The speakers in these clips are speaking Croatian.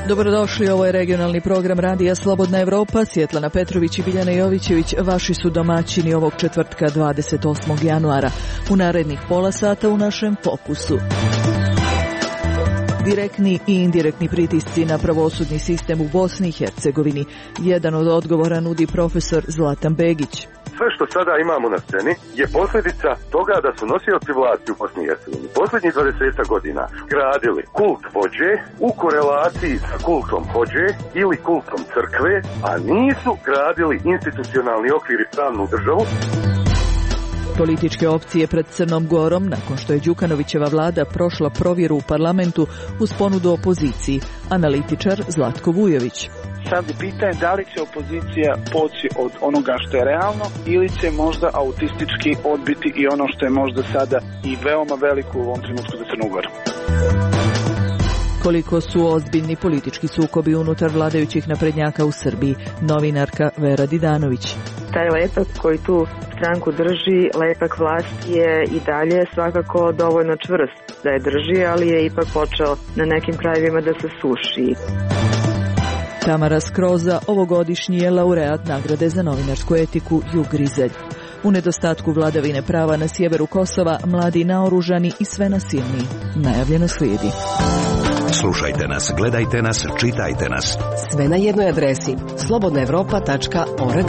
Dobrodošli, ovo je regionalni program Radija Slobodna Evropa. Svjetlana Petrović i Biljana Jovićević vaši su domaćini ovog četvrtka 28. januara. U narednih pola sata u našem fokusu. Direktni i indirektni pritisci na pravosudni sistem u Bosni i Hercegovini. Jedan od odgovora nudi profesor Zlatan Begić. Sve što sada imamo na sceni je posljedica toga da su nosioci vlasti u Bosni i Hercegovini posljednjih 20 godina gradili kult vođe u korelaciji sa kultom hođe ili kultom crkve, a nisu gradili institucionalni okvir i pravnu državu. Političke opcije pred Crnom Gorom nakon što je Đukanovićeva vlada prošla provjeru u parlamentu uz ponudu opoziciji. Analitičar Zlatko Vujović. Sad je pitanje da li će opozicija poći od onoga što je realno ili će možda autistički odbiti i ono što je možda sada i veoma veliko u ovom trenutku za Crnu Goru. Koliko su ozbiljni politički sukobi unutar vladajućih naprednjaka u Srbiji, novinarka Vera Didanović. Taj lepak koji tu stranku drži, lepak vlasti je i dalje svakako dovoljno čvrst da je drži, ali je ipak počeo na nekim krajevima da se suši. Tamara Skroza ovogodišnji je laureat nagrade za novinarsku etiku Jug Rizelj. U nedostatku vladavine prava na sjeveru Kosova, mladi naoružani i sve nasilniji. Najavljeno slijedi. Slušajte nas, gledajte nas, čitajte nas. Sve na jednoj adresi slobodnaevropa.org.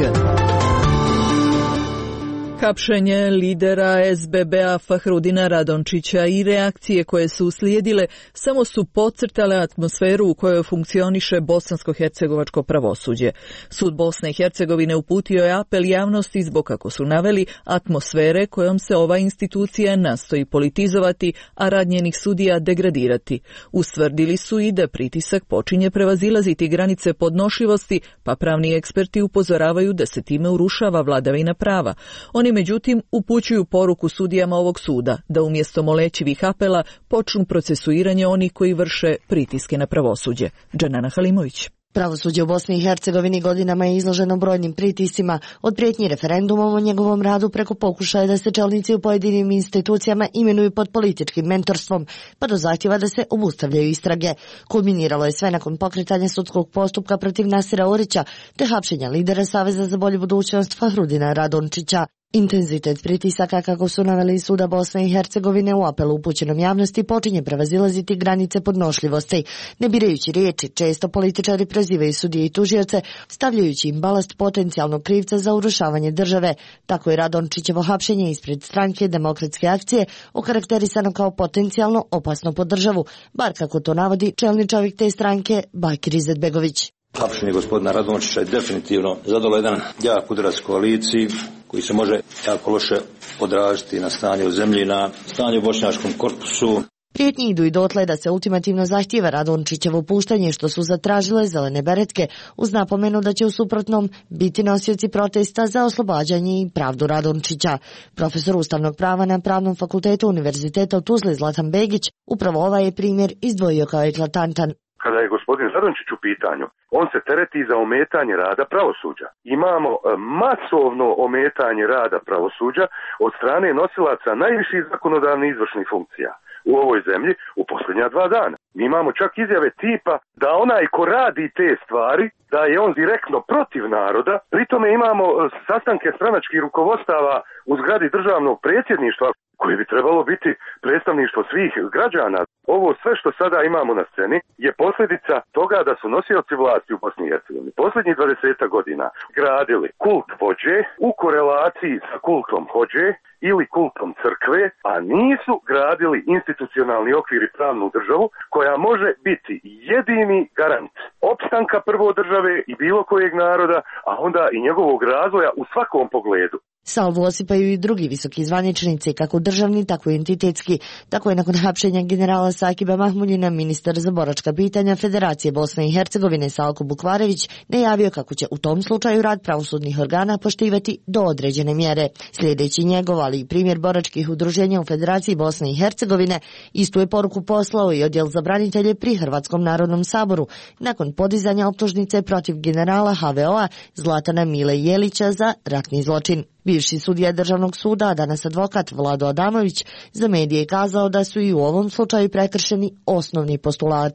Hapšenje lidera SBB-a Fahrudina Radončića i reakcije koje su uslijedile samo su podcrtale atmosferu u kojoj funkcioniše bosansko-hercegovačko pravosuđe. Sud Bosne i Hercegovine uputio je apel javnosti zbog, kako su naveli, atmosfere kojom se ova institucija nastoji politizovati, a rad njenih sudija degradirati. Ustvrdili su i da pritisak počinje prevazilaziti granice podnošljivosti, pa pravni eksperti upozoravaju da se time urušava vladavina prava. Oni međutim upućuju poruku sudijama ovog suda da umjesto molećivih apela počnu procesuiranje onih koji vrše pritiske na pravosuđe. Džanana Halimović. Pravosuđe u Bosni i Hercegovini godinama je izloženo brojnim pritiscima, od prijetnji referendumom o njegovom radu preko pokušaja da se čelnici u pojedinim institucijama imenuju pod političkim mentorstvom, pa do zahtjeva da se obustavljaju istrage. Kulminiralo je sve nakon pokretanja sudskog postupka protiv Nasira Orića te hapšenja lidera Saveza za bolju budućnost Fahrudina Radončića. Intenzitet pritisaka, kako su naveli suda Bosne i Hercegovine u apelu upućenom javnosti, počinje prevazilaziti granice podnošljivosti. Ne birajući riječi, često političari prozivaju sudije i tužioce, stavljajući im balast potencijalnog krivca za urušavanje države. Tako je Radončićevo hapšenje ispred stranke Demokratske akcije okarakterisano kao potencijalno opasno po državu, bar kako to navodi čelni čovjek te stranke Bakir Izetbegović. Hapšenje gospodina Radončića je definitivno zadalo jedan jak udarac koaliciji koji se može jako loše odraziti na stanje u zemlji, na stanje u bošnjačkom korpusu. Prijetnji idu i dotle da se ultimativno zahtijeva Radončićevo puštanje, što su zatražile zelene beretke, uz napomenu da će u suprotnom biti nosioci protesta za oslobađanje i pravdu Radončića. Profesor ustavnog prava na Pravnom fakultetu Univerziteta u Tuzli Zlatan Begić upravo ovaj je primjer izdvojio kao eklatantan. Kada je gospodin Radončić u pitanju, on se tereti za ometanje rada pravosuđa. Imamo masovno ometanje rada pravosuđa od strane nosilaca najviših zakonodavnih izvršnih funkcija u ovoj zemlji u posljednja 2 dana. Mi imamo čak izjave tipa da onaj ko radi te stvari, da je on direktno protiv naroda. Pritome imamo sastanke stranačkih rukovodstava u zgradi državnog predsjedništva, koje bi trebalo biti predstavništvo svih građana. Ovo sve što sada imamo na sceni je posljedica toga da su nosioci vlasti u Bosni i Hercegovini posljednjih 20 godina gradili kult vođe u korelaciji sa kultom hođe ili kultom crkve, a nisu gradili institucionalni okvir i pravnu državu koja može biti jedini garant opstanka prvo države i bilo kojeg naroda, a onda i njegovog razvoja u svakom pogledu. Salvu osipaju i drugi visoki zvaničnici, kako državni, tako i entitetski. Tako je nakon hapšenja generala Sakiba Mahmudina ministar za boračka pitanja Federacije Bosne i Hercegovine Salko Bukvarević najavio kako će u tom slučaju rad pravosudnih organa poštivati do određene mjere. Sljedeći njegov, ali i primjer boračkih udruženja u Federaciji Bosne i Hercegovine, istu je poruku poslao i odjel za branitelje pri Hrvatskom narodnom saboru nakon podizanja optužnice protiv generala HVO-a Zlatana Mile Jelića za ratni zločin. Bivši sudija Državnog suda, a danas advokat Vlado Adamović, za medije je kazao da su i u ovom slučaju prekršeni osnovni postulati.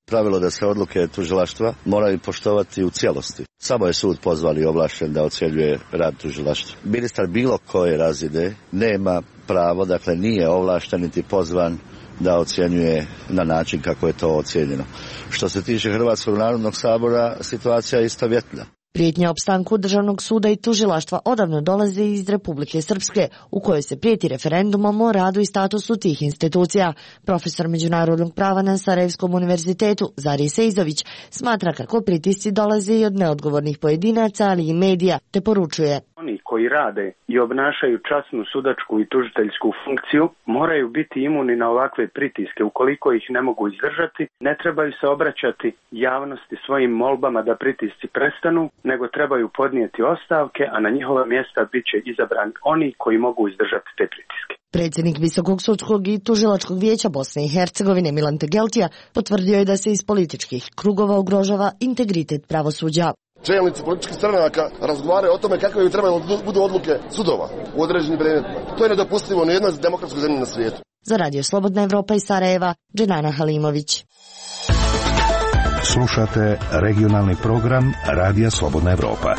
pravilo da se odluke tužilaštva moraju poštovati u cijelosti. Samo je sud pozvan i ovlašten da ocjenjuje rad tužilaštva. Ministar bilo koje razine nema pravo, dakle nije ovlašten niti pozvan da ocjenjuje na način kako je to ocijenjeno. Što se tiče Hrvatskog narodnog sabora, situacija je istovjetna. Prijetnja opstanku Državnog suda i tužilaštva odavno dolazi iz Republike Srpske, u kojoj se prijeti referendumom o radu i statusu tih institucija. Profesor međunarodnog prava na Sarajevskom univerzitetu Zari Sejzović smatra kako pritisci dolaze i od neodgovornih pojedinaca, ali i medija, te poručuje: oni koji rade i obnašaju časnu sudačku i tužiteljsku funkciju moraju biti imuni na ovakve pritiske. Ukoliko ih ne mogu izdržati, ne trebaju se obraćati javnosti svojim molbama da pritisci prestanu, nego trebaju podnijeti ostavke, a na njihova mjesta bit će izabrani oni koji mogu izdržati te pritiske. Predsjednik Visokog sudskog i tužilačkog vijeća Bosne i Hercegovine Milan Tegeltija potvrdio je da se iz političkih krugova ugrožava integritet pravosuđa. Čelnici političkih stranaka razgovaraju o tome kakve bi trebalo budu odluke sudova u određenim predmetima. To je nedopustivo u jednoj demokratskoj zemlji na svijetu. Za Radio Slobodna Evropa iz Sarajeva, Dženana Halimović. Slušate regionalni program Radija Slobodna Evropa.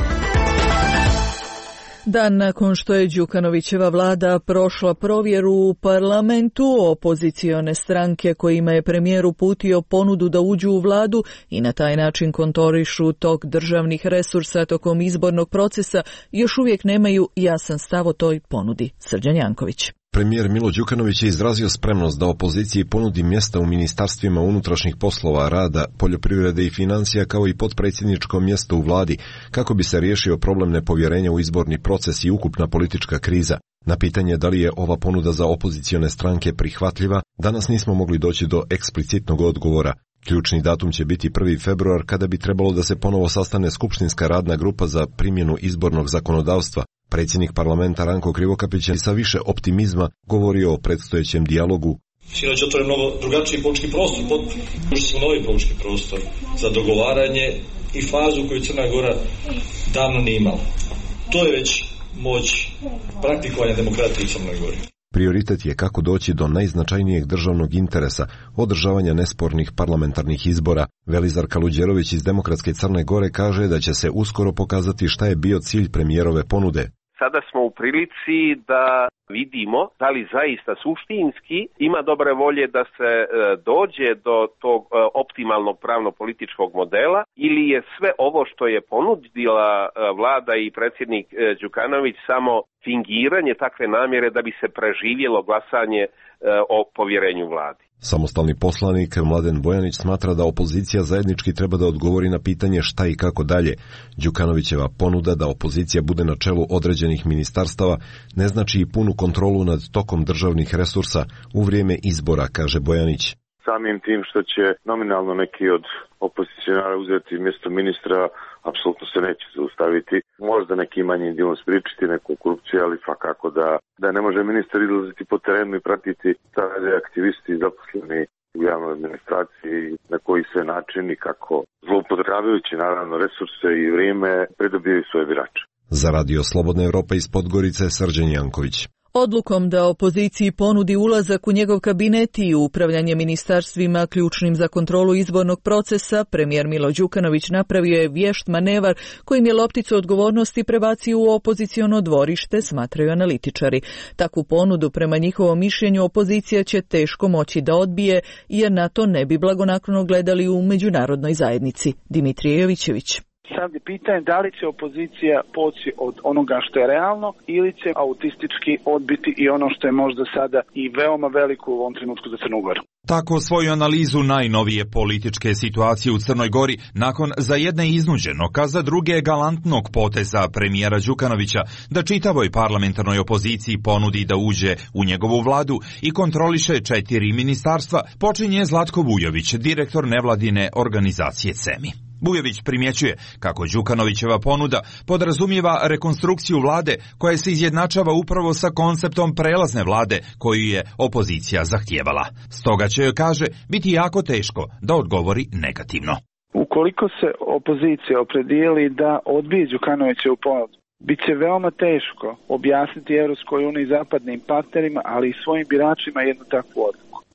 Dan nakon što je Đukanovićeva vlada prošla provjeru u parlamentu, opozicione stranke kojima je premijer uputio ponudu da uđu u vladu i na taj način kontrolišu tok državnih resursa tokom izbornog procesa, još uvijek nemaju jasan stav o toj ponudi. Srđan Janković. Premijer Milo Đukanović je izrazio spremnost da opoziciji ponudi mjesta u ministarstvima unutrašnjih poslova, rada, poljoprivrede i financija kao i potpredsjedničko mjesto u vladi kako bi se riješio problem nepovjerenja u izborni proces i ukupna politička kriza. Na pitanje da li je ova ponuda za opozicione stranke prihvatljiva, danas nismo mogli doći do eksplicitnog odgovora. Ključni datum će biti 1. februar kada bi trebalo da se ponovo sastane skupštinska radna grupa za primjenu izbornog zakonodavstva. Predsjednik parlamenta Ranko Krivokapić je sa više optimizma govorio o predstojećem dijalogu. Sinoć otvoren mnogo drugačiji politički prostor, ušli smo novi politički prostor za dogovaranje i fazu koju Crna Gora davno nije imala. To je već moć praktikovanja demokratije u Crnoj Gori. Prioritet je kako doći do najznačajnijeg državnog interesa, održavanja nespornih parlamentarnih izbora. Velizar Kaluđerović iz Demokratske Crne Gore kaže da će se uskoro pokazati šta je bio cilj premijerove ponude. Sada smo u prilici da vidimo da li zaista suštinski ima dobre volje da se dođe do tog optimalnog pravno-političkog modela ili je sve ovo što je ponudila vlada i predsjednik Đukanović samo fingiranje takve namjere da bi se preživjelo glasanje o povjerenju vladi. Samostalni poslanik Mladen Bojanić smatra da opozicija zajednički treba da odgovori na pitanje šta i kako dalje. Đukanovićeva ponuda da opozicija bude na čelu određenih ministarstava ne znači i punu kontrolu nad tokom državnih resursa u vrijeme izbora, kaže Bojanić. Samim tim što će nominalno neki od opozicionara uzeti mjesto ministra, apsolutno se neće zaustaviti. Možda nekim manjim dijelom spriječiti neku korupciju, ali svakako da ne može ministar izlaziti po terenu i pratiti šta rade aktivisti i zaposleni u javnoj administraciji, na koji sve način i kako zloupotrebljavajući naravno resurse i vrijeme pridobijaju svoje birače. Za Radio Slobodna Evropa iz Podgorice, Srđan Janković. Odlukom da opoziciji ponudi ulazak u njegov kabinet i upravljanje ministarstvima ključnim za kontrolu izbornog procesa, premijer Milo Đukanović napravio je vješt manevar kojim je lopticu odgovornosti prebacio u opoziciono dvorište, smatraju analitičari. Takvu ponudu prema njihovom mišljenju opozicija će teško moći da odbije, jer na to ne bi blagonaklono gledali u međunarodnoj zajednici. Dimitrije Jovićević. Sad je pitanje da li će opozicija poći od onoga što je realno ili će autistički odbiti i ono što je možda sada i veoma veliko u ovom trenutku za Crnu Goru. Tako svoju analizu najnovije političke situacije u Crnoj Gori nakon za jedne iznuđenog, a za druge galantnog poteza premijera Đukanovića da čitavoj parlamentarnoj opoziciji ponudi da uđe u njegovu vladu i kontroliše 4 ministarstva, počinje Zlatko Vujović, direktor nevladine organizacije CEMI. Vujović primjećuje kako Đukanovićeva ponuda podrazumijeva rekonstrukciju vlade koja se izjednačava upravo sa konceptom prelazne vlade koju je opozicija zahtijevala. Stoga će joj, kaže, biti jako teško da odgovori negativno. Ukoliko se opozicija opredijeli da odbije Đukanovićevu ponudu, bit će veoma teško objasniti Evropskoj uniji i zapadnim partnerima, ali i svojim biračima jednu takvu odluku.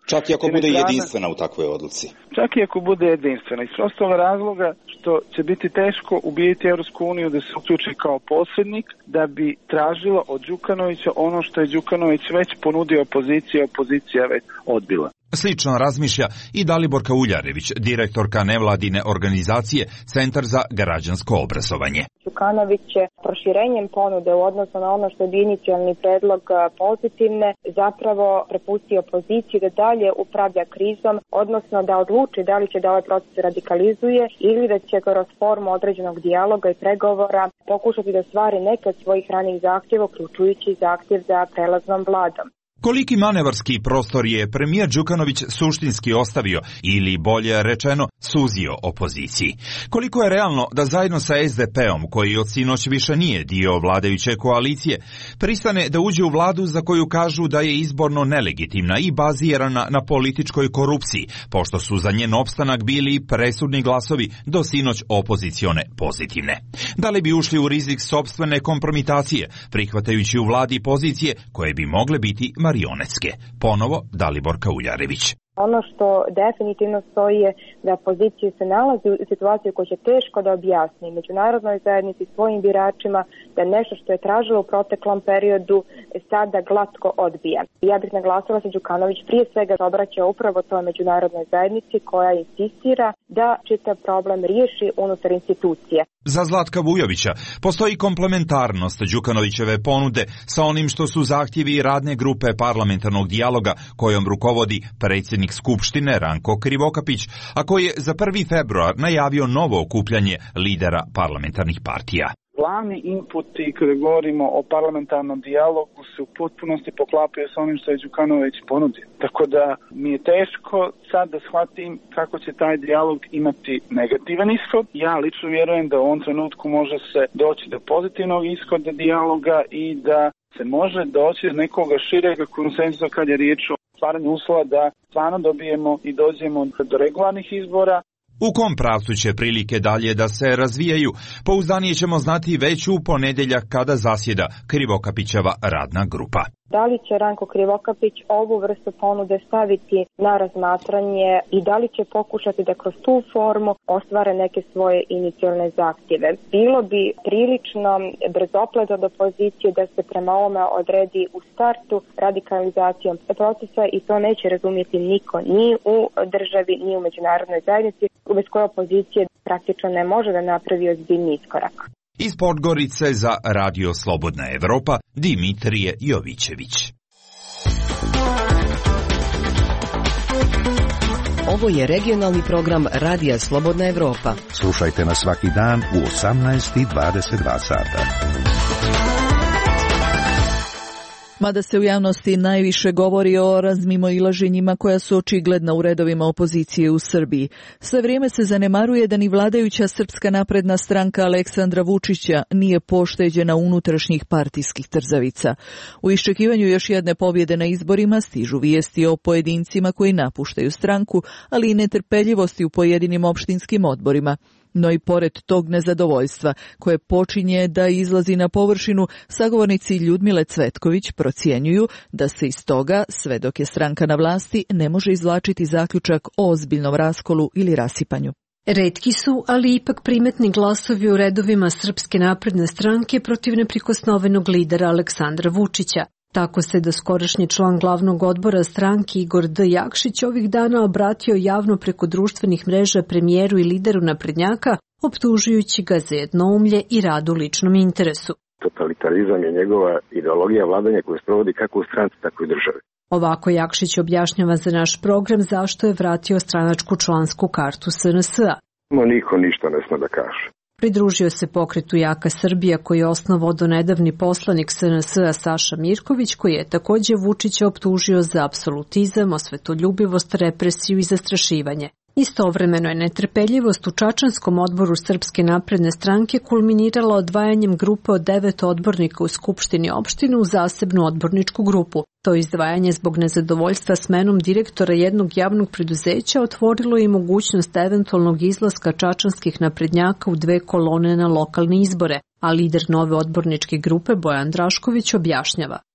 Čak i ako bude jedinstvena u takvoj odluci? Čak i ako bude jedinstvena. Iz prostog razloga što će biti teško ubijeti Evropsku uniju da se uključi kao posrednik da bi tražila od Đukanovića ono što je Đukanović već ponudio opoziciji, opozicija već odbila. Slično razmišlja i Daliborka Uljarević, direktorka nevladine organizacije Centar za građansko obrazovanje. Đukanović će proširenjem ponude u odnosu na ono što je inicijalni predlog pozitivne zapravo prepustio opoziciji da dalje upravlja krizom, odnosno da odluči da li će da ovaj proces radikalizuje ili da će kroz formu određenog dijaloga i pregovora pokušati da stvari neke od svojih ranijih zahtjeva, uključujući zahtjev za prelaznom vladom. Koliki manevarski prostor je premijer Đukanović suštinski ostavio ili bolje rečeno suzio opoziciji? Koliko je realno da zajedno sa SDP-om, koji od sinoć više nije dio vladajuće koalicije, pristane da uđe u vladu za koju kažu da je izborno nelegitimna i bazirana na političkoj korupciji, pošto su za njen opstanak bili presudni glasovi do sinoć opozicione pozitivne? Da li bi ušli u rizik sopstvene kompromitacije, prihvatajući u vladi pozicije koje bi mogle biti marionetske? Ponovo Daliborka Uljarević. Ono što definitivno stoji je da opozicija se nalazi u situaciji koju će teško da objasni međunarodnoj zajednici, svojim biračima, da nešto što je tražilo u proteklom periodu sada glatko odbija. Ja bih naglasila da Đukanović prije svega obraća upravo toj međunarodnoj zajednici koja insistira da čitav problem riješi unutar institucije. Za Zlatka Vujovića postoji komplementarnost Đukanovićeve ponude sa onim što su zahtjevi radne grupe parlamentarnog dijaloga kojom rukovodi predsjednik Skupštine Ranko Krivokapić, a koji je za 1. februar najavio novo okupljanje lidera parlamentarnih partija. Glavni inputi kada govorimo o parlamentarnom dijalogu se u potpunosti poklapaju sa onim što je Đukanović ponudio. Tako da mi je teško sad da shvatim kako će taj dijalog imati negativan ishod. Ja lično vjerujem da u ovom trenutku može se doći do pozitivnog ishoda dijaloga i da se može doći do nekoga širega konsenzusa kad je riječ o stvaranju uslova da stvarno dobijemo i dođemo do regularnih izbora. U kom pravcu će prilike dalje da se razvijaju, pouzdanije ćemo znati već u ponedjeljak kada zasjeda Krivokapićeva radna grupa. Da li će Ranko Krivokapić ovu vrstu ponude staviti na razmatranje i da li će pokušati da kroz tu formu ostvare neke svoje inicijalne zahtjeve? Bilo bi prilično brzoplet od opozicije da se prema ovome odredi u startu radikalizacijom procesa i to neće razumjeti niko, ni u državi, ni u međunarodnoj zajednici, bez koje opozicije praktično ne može da napravi ozbiljni iskorak. Iz Podgorice za Radio Slobodna Evropa, Dimitrije Jovićević. Ovo je regionalni program Radija Slobodna Evropa. Slušajte nas svaki dan u 18:22 sata. Mada se u javnosti najviše govori o razmimoilaženjima koja su očigledna u redovima opozicije u Srbiji. Sve vrijeme se zanemaruje da ni vladajuća Srpska napredna stranka Aleksandra Vučića nije pošteđena unutrašnjih partijskih trzavica. U iščekivanju još jedne pobjede na izborima stižu vijesti o pojedincima koji napuštaju stranku, ali i netrpeljivosti u pojedinim opštinskim odborima. No i pored tog nezadovoljstva, koje počinje da izlazi na površinu, sagovornici Ljudmile Cvetković procjenjuju da se iz toga, sve dok je stranka na vlasti, ne može izvlačiti zaključak o ozbiljnom raskolu ili rasipanju. Retki su, ali ipak primetni glasovi u redovima Srpske napredne stranke protiv neprikosnovenog lidera Aleksandra Vučića. Tako se doskorašnji član glavnog odbora stranke Igor D. Jakšić ovih dana obratio javno preko društvenih mreža premijeru i lideru naprednjaka, optužujući ga za jednoumlje i rad u ličnom interesu. Totalitarizam je njegova ideologija vladanja koju sprovodi kako u stranci, tako i državi. Ovako Jakšić objašnjava za naš program zašto je vratio stranačku člansku kartu SNS-a. Niko ništa ne sme da kaže. Pridružio se pokretu Jaka Srbija koji je osnovao donedavni poslanik SNS-a Saša Mirković, koji je također Vučića optužio za apsolutizam, osvetoljubivost, represiju i zastrašivanje. Istovremeno je netrpeljivost u Čačanskom odboru Srpske napredne stranke kulminirala odvajanjem grupe od 9 odbornika u Skupštini opštine u zasebnu odborničku grupu. To izdvajanje zbog nezadovoljstva smenom direktora jednog javnog preduzeća otvorilo i mogućnost eventualnog izlaska čačanskih naprednjaka u 2 kolone na lokalne izbore, a lider nove odborničke grupe Bojan Drašković objašnjava.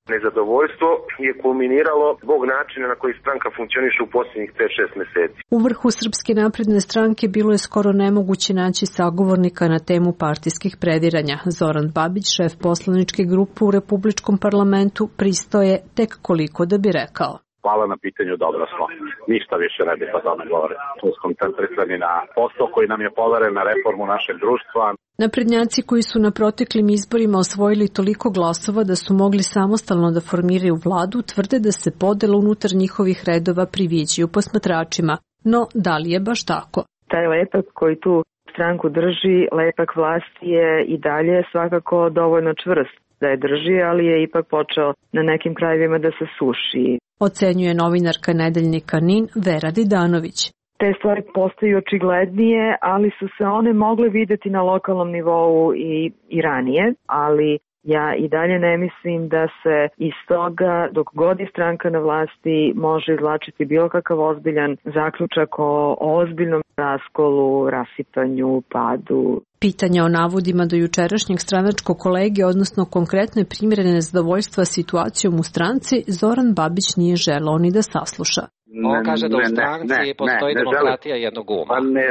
Nezadovoljstvo je kulminiralo zbog načina na koji stranka funkcioniše u posljednjih 5-6 meseci. U vrhu Srpske napredne stranke bilo je skoro nemoguće naći sagovornika na temu partijskih prediranja. Zoran Babić, šef poslaničke grupe u Republičkom parlamentu, pristao je tek koliko da bi rekao. Hvala na pitanju, dobro smo. Ništa više ne bih o tome govorio. Tu skoncentrisani na posao koji nam je poveren, na reformu našeg društva. Naprednjaci koji su na proteklim izborima osvojili toliko glasova da su mogli samostalno da formiraju vladu, tvrde da se podela unutar njihovih redova priviđaju posmatračima. No, da li je baš tako? Taj lepak koji tu stranku drži, lepak vlasti je i dalje svakako dovoljno čvrst da je drži, ali je ipak počeo na nekim krajevima da se suši. Ocenjuje novinarka nedeljnika NIN Vera Didanović. Te stvari postaju očiglednije, ali su se one mogle videti na lokalnom nivou i ranije, ali ja i dalje ne mislim da se iz toga, dok god je stranka na vlasti, može izvlačiti bilo kakav ozbiljan zaključak o ozbiljnom raskolu, rasipanju, padu. Pitanja o navodima do jučerašnjeg stranačkog kolege, odnosno konkretne primjere nezadovoljstva situacijom u stranci, Zoran Babić nije želeo ni da sasluša. On kaže da u stranci postoji demokratija jednog uma. Pa ne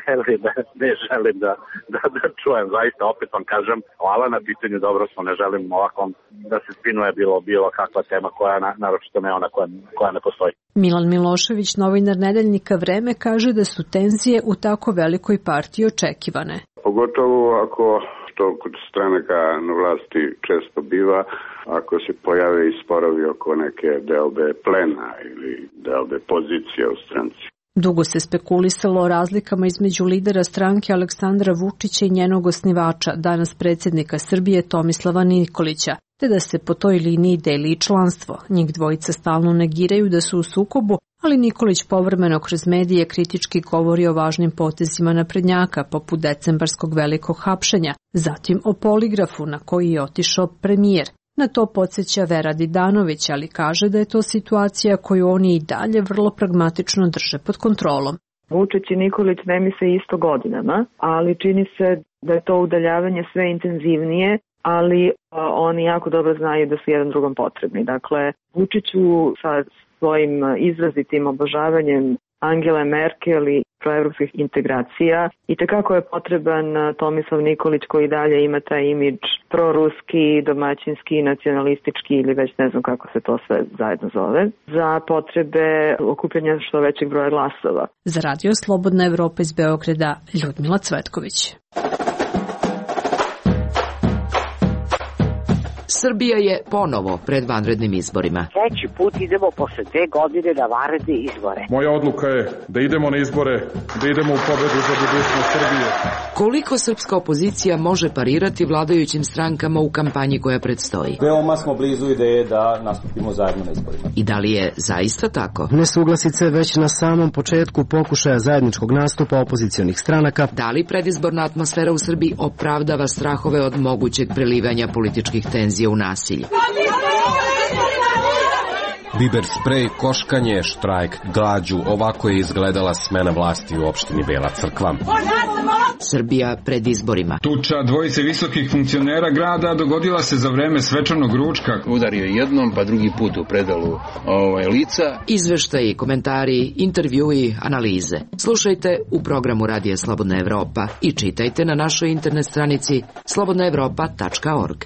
želim da čujem, zaista opet vam kažem, hvala na pitanju, dobro smo, ne želim ovako da se spinuje bilo kakva tema koja, naročito ne ona koja ne postoji. Milan Milošević, novinar nedeljnika Vreme, kaže da su tenzije u tako velikoj partiji očekivane. Pogotovo ako to kod stranaka na vlasti često biva, ako se pojave i sporovi oko neke deobe plena ili deobe pozicije u stranci. Dugo se spekulisalo o razlikama između lidera stranke Aleksandra Vučića i njenog osnivača, danas predsjednika Srbije Tomislava Nikolića, te da se po toj liniji deli i članstvo. Njih dvojica stalno negiraju da su u sukobu, ali Nikolić povremeno kroz medije kritički govori o važnim potezima naprednjaka, poput decembarskog velikog hapšenja, zatim o poligrafu na koji je otišao premijer. Na to podsjeća Vera Didanović, ali kaže da je to situacija koju oni i dalje vrlo pragmatično drže pod kontrolom. Vučić i Nikolić ne misle isto godinama, ali čini se da je to udaljavanje sve intenzivnije, ali oni jako dobro znaju da su jedan drugom potrebni. Dakle, Vučiću sa svojim izrazitim obožavanjem Angele Merkel i proevropskih integracija i tekako je potreban Tomislav Nikolić koji dalje ima taj imidž proruski, domaćinski, nacionalistički ili već ne znam kako se to sve zajedno zove, za potrebe okupljanja što većeg broja glasova. Za Radio Slobodna Evropa iz Beograda, Ljudmila Cvetković. Srbija je ponovo pred vanrednim izborima. Treći put idemo posle 2 godine na vanredne izbore. Moja odluka je da idemo na izbore, da idemo u pobedu za budućnost Srbije. Koliko srpska opozicija može parirati vladajućim strankama u kampanji koja predstoji? Veoma smo blizu ideje da nastupimo zajedno na izborima. I da li je zaista tako? Nesuglasice već na samom početku pokušaja zajedničkog nastupa opozicionih stranaka. Da li predizborna atmosfera u Srbiji opravdava strahove od mogućeg prelivanja političkih tenzija u nasilje? Biber sprej, koškanje, štrajk, glađu, ovako je izgledala smena vlasti u opštini Bela Crkva. Srbija pred izborima. Tuča dvojice visokih funkcionera grada dogodila se za vreme svečanog ručka. Udario jednom, pa drugi put u predalu lica. Izveštaji, komentari, intervjui, analize. Slušajte u programu Radija Slobodna Evropa i čitajte na našoj internet stranici slobodnaevropa.org.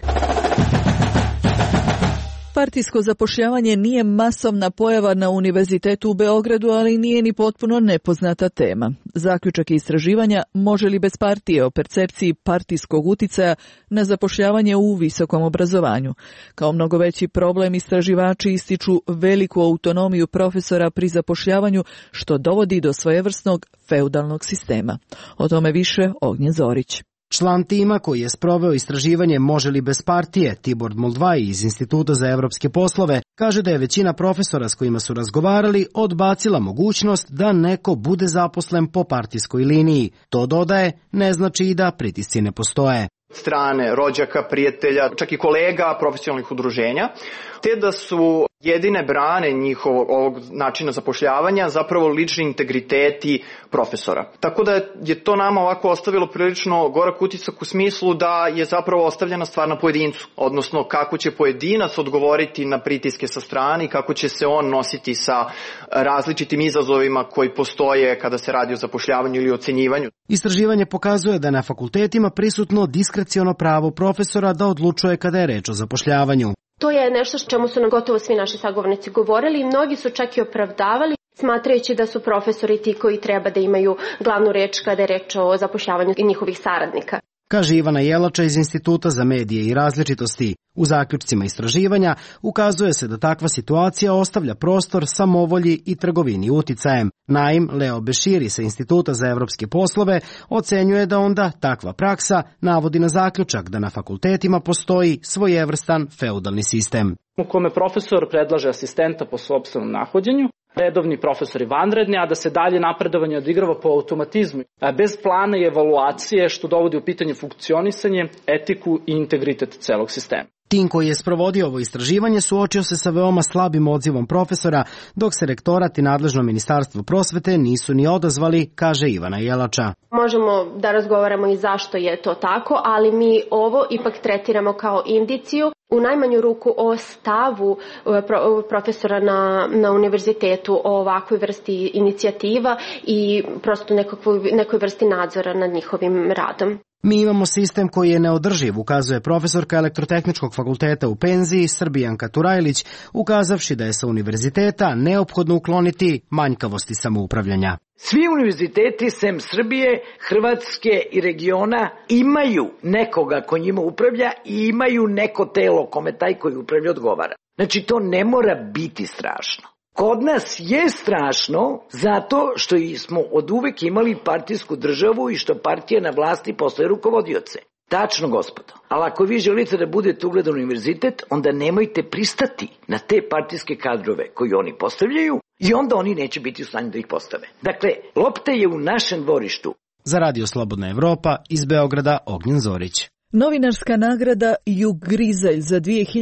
Partijsko zapošljavanje nije masovna pojava na Univerzitetu u Beogradu, ali nije ni potpuno nepoznata tema. Zaključak istraživanja može li bez partije o percepciji partijskog uticaja na zapošljavanje u visokom obrazovanju. Kao mnogo veći problem istraživači ističu veliku autonomiju profesora pri zapošljavanju, što dovodi do svojevrsnog feudalnog sistema. O tome više Ognjen Zorić. Član tima koji je sproveo istraživanje Može li bez partije, Tibor Moldvaj iz Instituta za evropske poslove, kaže da je većina profesora s kojima su razgovarali odbacila mogućnost da neko bude zaposlen po partijskoj liniji. To, dodaje, ne znači i da pritisci ne postoje. Strane, rođaka, prijatelja, čak i kolega profesionalnih udruženja, te da su jedine brane njihovog ovog načina zapošljavanja zapravo lični integriteti profesora. Tako da je to nama ovako ostavilo prilično gorak utisak u smislu da je zapravo ostavljena stvar na pojedincu, odnosno kako će pojedinac odgovoriti na pritiske sa strane i kako će se on nositi sa različitim izazovima koji postoje kada se radi o zapošljavanju ili ocenjivanju. Istraživanje pokazuje da na fakultetima prisutno diskreciono pravo profesora da odlučuje kada je reč o zapošljavanju. To je nešto što čemu su nam gotovo svi naši sagovornici govorili i mnogi su čak i opravdavali, smatrajući da su profesori ti koji treba da imaju glavnu reč kada je reč o zapošljavanju njihovih saradnika. Kaže Ivana Jelača iz Instituta za medije i različitosti. U zaključcima istraživanja ukazuje se da takva situacija ostavlja prostor samovolji i trgovini uticajem. Naim Leo Beširi sa Instituta za evropske poslove ocenjuje da onda takva praksa navodi na zaključak da na fakultetima postoji svojevrstan feudalni sistem. U kome profesor predlaže asistenta po sopstvenom nahođenju, redovni profesori vanredni, a da se dalje napredovanje odigrava po automatizmu, bez plana i evaluacije, što dovodi u pitanje funkcionisanje, etiku i integritet celog sistema. Tim koji je sprovodio ovo istraživanje suočio se sa veoma slabim odzivom profesora, dok se rektorat i nadležno ministarstvo prosvete nisu ni odazvali, kaže Ivana Jelača. Možemo da razgovaramo i zašto je to tako, ali mi ovo ipak tretiramo kao indiciju, u najmanju ruku o stavu profesora na univerzitetu o ovakvoj vrsti inicijativa i prosto nekoj vrsti nadzora nad njihovim radom. Mi imamo sistem koji je neodrživ, ukazuje profesorka Elektrotehničkog fakulteta u penziji Srbijanka Turajlić, ukazavši da je sa univerziteta neophodno ukloniti manjkavosti samoupravljanja. Svi univerziteti sem Srbije, Hrvatske i regiona imaju nekoga ko njima upravlja i imaju neko telo kome taj koji upravlja odgovara. Znači to ne mora biti strašno. Kod nas je strašno zato što smo od uvek imali partijsku državu i što partija na vlasti postoje rukovodioce. Tačno, gospodo. Ali ako vi želite da budete ugledan univerzitet, onda nemojte pristati na te partijske kadrove koji oni postavljaju i onda oni neće biti u stanju da ih postave. Dakle, lopta je u našem dvorištu. Za Radio Slobodna Evropa iz Beograda Ognjen Zorić. Novinarska nagrada Jug Grizelj za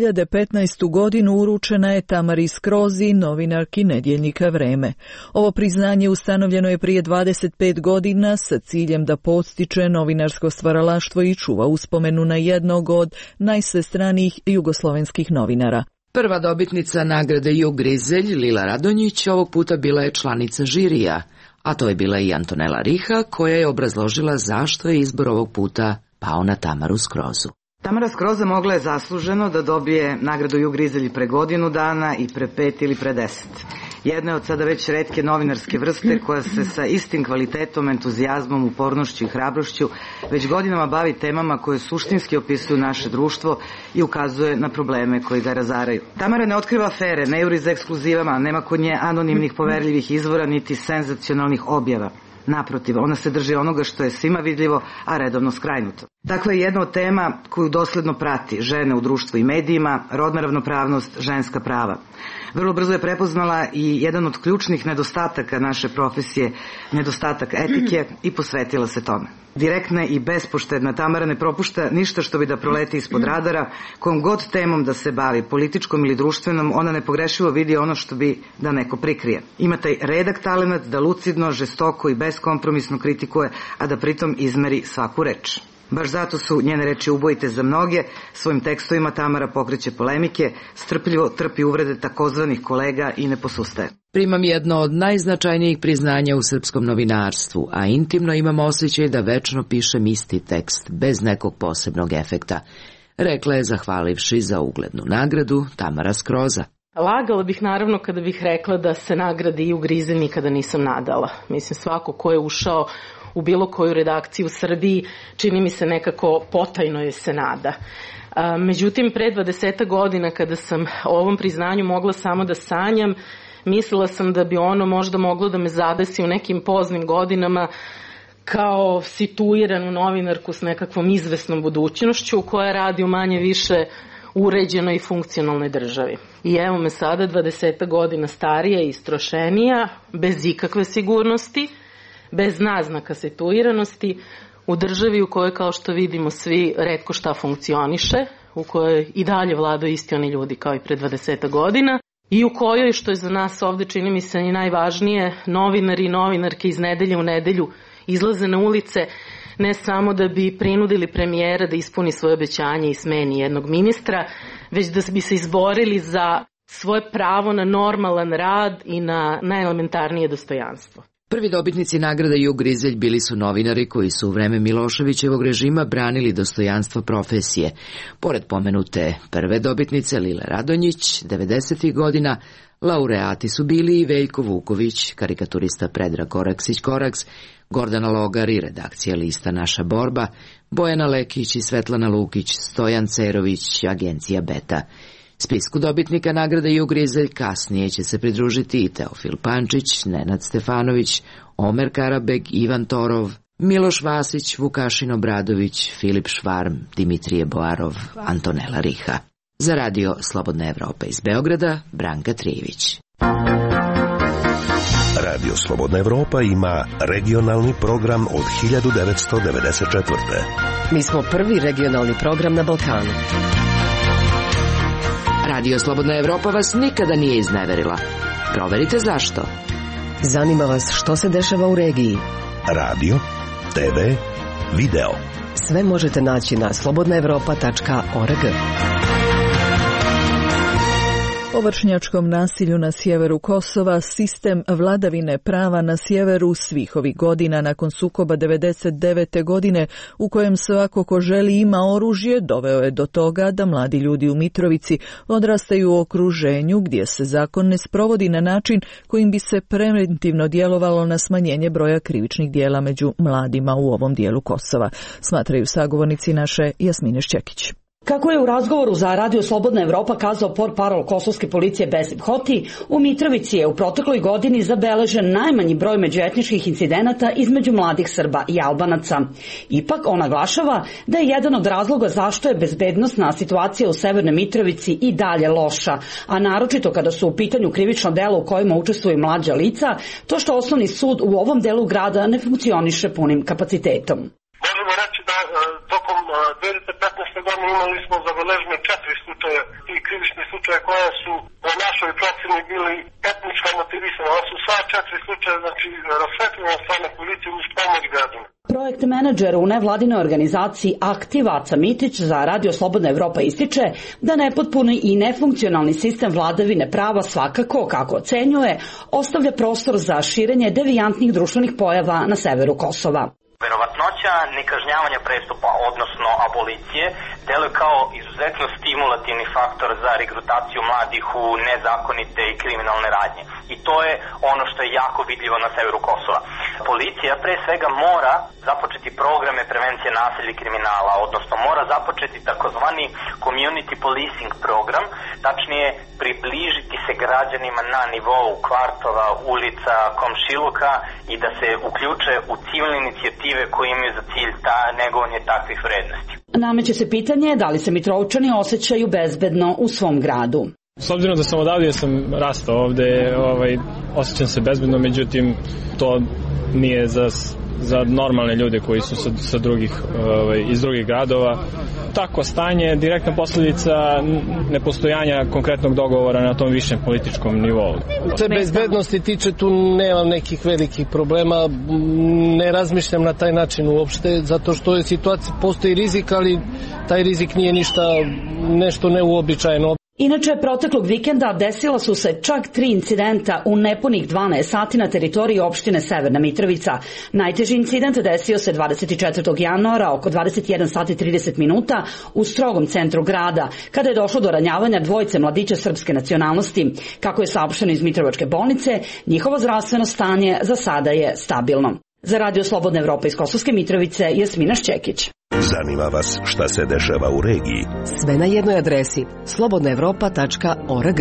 2015. godinu uručena je Tamari Skrozi, novinarki nedjeljnika Vreme. Ovo priznanje ustanovljeno je prije 25 godina sa ciljem da podstiče novinarsko stvaralaštvo i čuva uspomenu na jednog od najsvestranijih jugoslovenskih novinara. Prva dobitnica nagrade Jug Grizelj, Lila Radonjić, ovog puta bila je članica žirija, a to je bila i Antonela Riha, koja je obrazložila zašto je izbor ovog puta pao na Tamaru Skrozu. Tamara Skroza mogla je zasluženo da dobije nagradu Jug Grizelj pre godinu dana i pre 5 ili pre 10. Jedna je od sada već retke novinarske vrste koja se sa istim kvalitetom, entuzijazmom, upornošću i hrabrošću već godinama bavi temama koje suštinski opisuju naše društvo i ukazuje na probleme koji ga razaraju. Tamara ne otkriva afere, ne juri za ekskluzivama, nema kod nje anonimnih poverljivih izvora niti senzacionalnih objava. Naprotiv, ona se drži onoga što je svima vidljivo, a redovno skrajnuto. Takva je jedna od tema koju dosledno prati žene u društvu i medijima, rodna ravnopravnost, ženska prava. Vrlo brzo je prepoznala i jedan od ključnih nedostataka naše profesije, nedostatak etike, i posvetila se tome. Direktna i bespoštedna Tamara ne propušta ništa što bi da proleti ispod radara, kojom god temom da se bavi, političkom ili društvenom, ona nepogrešivo vidi ono što bi da neko prikrije. Ima taj redak talenat da lucidno, žestoko i beskompromisno kritikuje, a da pritom izmeri svaku reč. Baš zato su njene reči ubojite za mnoge, svojim tekstovima Tamara pokreće polemike, strpljivo trpi uvrede takozvanih kolega i ne posustaje. Primam jedno od najznačajnijih priznanja u srpskom novinarstvu, a intimno imam osjećaj da večno pišem isti tekst, bez nekog posebnog efekta, rekla je zahvalivši za uglednu nagradu Tamara Skroza. Lagala bih naravno kada bih rekla da se nagradi Jug Grizelj nikada nisam nadala. Mislim, svako ko je ušao u bilo koju redakciju u Srbiji, čini mi se nekako potajno je se nada. Međutim, pre 20 godina kada sam o ovom priznanju mogla samo da sanjam, mislila sam da bi ono možda moglo da me zadesi u nekim poznim godinama kao situiranu novinarku s nekakvom izvesnom budućnošću koja radi u manje više uređenoj i funkcionalnoj državi. I evo me sada 20 godina starija i istrošenija, bez ikakve sigurnosti, bez naznaka situiranosti, u državi u kojoj, kao što vidimo svi, retko šta funkcioniše, u kojoj i dalje vladaju isti oni ljudi kao i pre 20 godina i u kojoj, što je za nas ovde čini mi se i najvažnije, novinari i novinarke iz nedelje u nedelju izlaze na ulice ne samo da bi prinudili premijera da ispuni svoje obećanje i smeni jednog ministra, već da bi se izborili za svoje pravo na normalan rad i na najelementarnije dostojanstvo. Prvi dobitnici nagrada Jug Grizelj bili su novinari koji su u vreme Miloševićevog režima branili dostojanstvo profesije. Pored pomenute prve dobitnice Lile Radonjić, 90. godina, laureati su bili i Veljko Vuković, karikaturista Predrag Koraksić-Koraks, Gordana Logar i redakcija lista Naša borba, Bojana Lekić i Svetlana Lukić, Stojan Cerović, agencija Beta. Spisku dobitnika nagrada Jug Grizelj kasnije će se pridružiti i Teofil Pančić, Nenad Stefanović, Omer Karabeg, Ivan Torov, Miloš Vasić, Vukašin Obradović, Filip Švarm, Dimitrije Boarov, Antonela Riha. Za radio Slobodna Evropa iz Beograda, Branka Trijević. Radio Slobodna Evropa ima regionalni program od 1994. Mi smo prvi regionalni program na Balkanu. Radio Slobodna Evropa vas nikada nije izneverila. Proverite zašto. Zanima vas što se dešava u regiji. Radio, TV, video. Sve možete naći na slobodnaevropa.org. O vršnjačkom nasilju na sjeveru Kosova, sistem vladavine prava na sjeveru svih ovih godina nakon sukoba 1999. godine u kojem svako ko želi ima oružje doveo je do toga da mladi ljudi u Mitrovici odrastaju u okruženju gdje se zakon ne sprovodi na način kojim bi se preventivno djelovalo na smanjenje broja krivičnih djela među mladima u ovom dijelu Kosova, smatraju sagovornici naše Jasmine Šćekić. Kako je u razgovoru za Radio Slobodna Evropa kazao portparol kosovske policije Besim Hoti, u Mitrovici je u protekloj godini zabeležen najmanji broj međuetničkih incidenata između mladih Srba i Albanaca. Ipak on naglašava da je jedan od razloga zašto je bezbednosna situacija u Severnoj Mitrovici i dalje loša, a naročito kada su u pitanju krivično delo u kojima učestvuju mlađa lica, to što osnovni sud u ovom delu grada ne funkcioniše punim kapacitetom. Možemo reći da tokom 2015. godine imali smo zabeležene 4 slučaja i krivični slučaje koja su po našoj procjeni bili etnička motivisana. Ovo su sva 4 slučaja, znači rasvetljena od strane policije uz pomoć građana. Projekt menadžer u nevladinoj organizaciji Aktiv Aca Mitić za Radio Slobodna Evropa ističe da nepotpuni i nefunkcionalni sistem vladavine prava svakako, kako ocenjuje, ostavlja prostor za širenje devijantnih društvenih pojava na severu Kosova. Verovatnoća nekažnjavanja prestupa, odnosno abolicije, deluje kao izuzetno stimulativni faktor za regrutaciju mladih u nezakonite i kriminalne radnje. I to je ono što je jako vidljivo na severu Kosova. Policija pre svega mora započeti programe prevencije nasilja i kriminala, odnosno mora započeti takozvani community policing program, tačnije približiti se građanima na nivou kvartova, ulica, komšiluka i da se uključe u civilne inicijative koje imaju za cilj negovanje takvih vrednosti. Nameće se pitanje da li se Mitrovčani osjećaju bezbedno u svom gradu. S obzirom da sam odavde, sam rastao ovde, osjećam se bezbedno, međutim to nije za normalne ljude koji su iz drugih gradova. Takvo stanje, direktna posljedica nepostojanja konkretnog dogovora na tom višem političkom nivou. Se bezbednosti tiče, tu nemam nekih velikih problema, ne razmišljam na taj način uopšte, zato što je situacija, postoji rizik, ali taj rizik nije nešto neuobičajeno. Inače, proteklog vikenda desila su se čak 3 incidenta u nepunih 12 sati na teritoriji opštine Severna Mitrovica. Najteži incident desio se 24. januara oko 21 sati 30 minuta u strogom centru grada, kada je došlo do ranjavanja dvojice mladića srpske nacionalnosti. Kako je saopšteno iz Mitrovačke bolnice, njihovo zdravstveno stanje za sada je stabilno. Za Radio Slobodna Evropa iz Kosovske Mitrovice, Jasmina Šćekić. Zanima vas šta se dešava u regiji? Sve na jednoj adresi slobodnaevropa.org.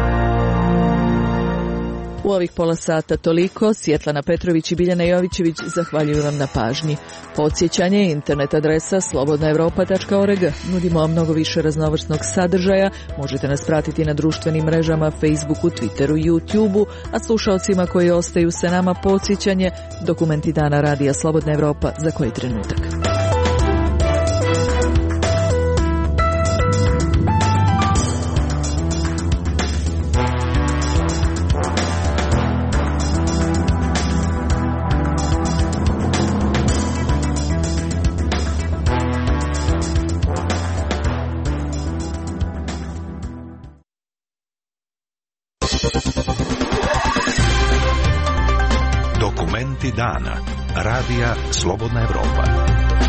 U ovih pola sata toliko. Svjetlana Petrović i Biljana Jovićević zahvaljuju vam na pažnji. Podsjećanje, internet adresa slobodnaevropa.org. Nudimo vam mnogo više raznovrsnog sadržaja. Možete nas pratiti na društvenim mrežama, Facebooku, Twitteru i YouTubeu, a slušalcima koji ostaju sa nama podsjećanje, dokumenti dana Radija Slobodna Evropa za koji trenutak. Dokumenti dana. Radija Slobodna Evropa.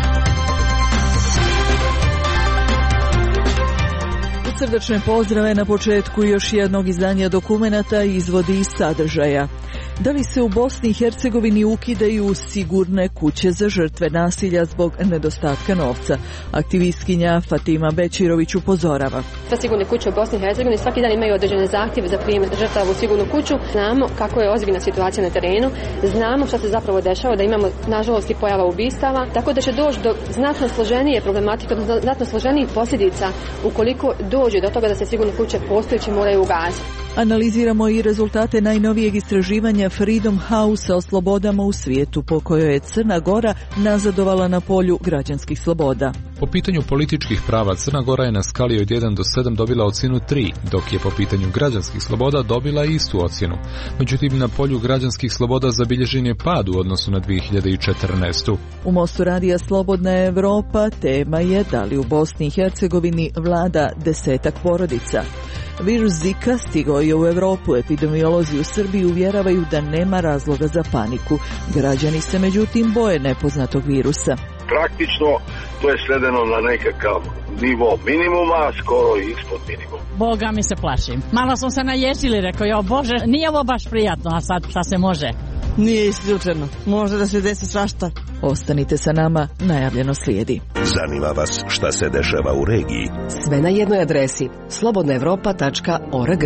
Srdačne pozdrave na početku još jednog izdanja dokumenata izvodi iz sadržaja. Da li se u Bosni i Hercegovini ukidaju sigurne kuće za žrtve nasilja zbog nedostatka novca? Aktivistkinja Fatima Bečirović upozorava. Sigurne kuće u Bosni i Hercegovini svaki dan imaju određene zahtjeve za prijem žrtava u sigurnu kuću. Znamo kako je ozbiljna situacija na terenu, znamo što se zapravo dešava, da imamo nažalost i pojava ubistava, tako da će doći do znatno složenije problematike, znatno složenijih posljedica ukoliko dođe do toga da se sigurne kuće postojeće moraju ugasiti. Analiziramo i rezultate najnovijeg istraživanja Freedom House-a o slobodama u svijetu, po kojoj je Crna Gora nazadovala na polju građanskih sloboda. Po pitanju političkih prava Crna Gora je na skali od 1 do 7 dobila ocjenu 3, dok je po pitanju građanskih sloboda dobila istu ocjenu. Međutim, na polju građanskih sloboda zabilježen je pad u odnosu na 2014. U Mostu radija Slobodna Evropa tema je da li u Bosni i Hercegovini vlada 10 porodica. Virus Zika stigao je u Evropu. Epidemiolozi u Srbiji uvjeravaju da nema razloga za paniku. Građani se međutim boje nepoznatog virusa. Praktično to je svedeno na nekakav nivo minimuma, skoro i ispod minimuma. Boga mi se plašim. Malo smo se naježili, rekao, jo Bože, nije ovo baš prijatno, a sad šta se može? Nije isključeno. Može da se desi svašta. Ostanite sa nama, najavljeno slijedi. Zanima vas šta se dešava u regiji? Sve na jednoj adresi slobodnaevropa.org.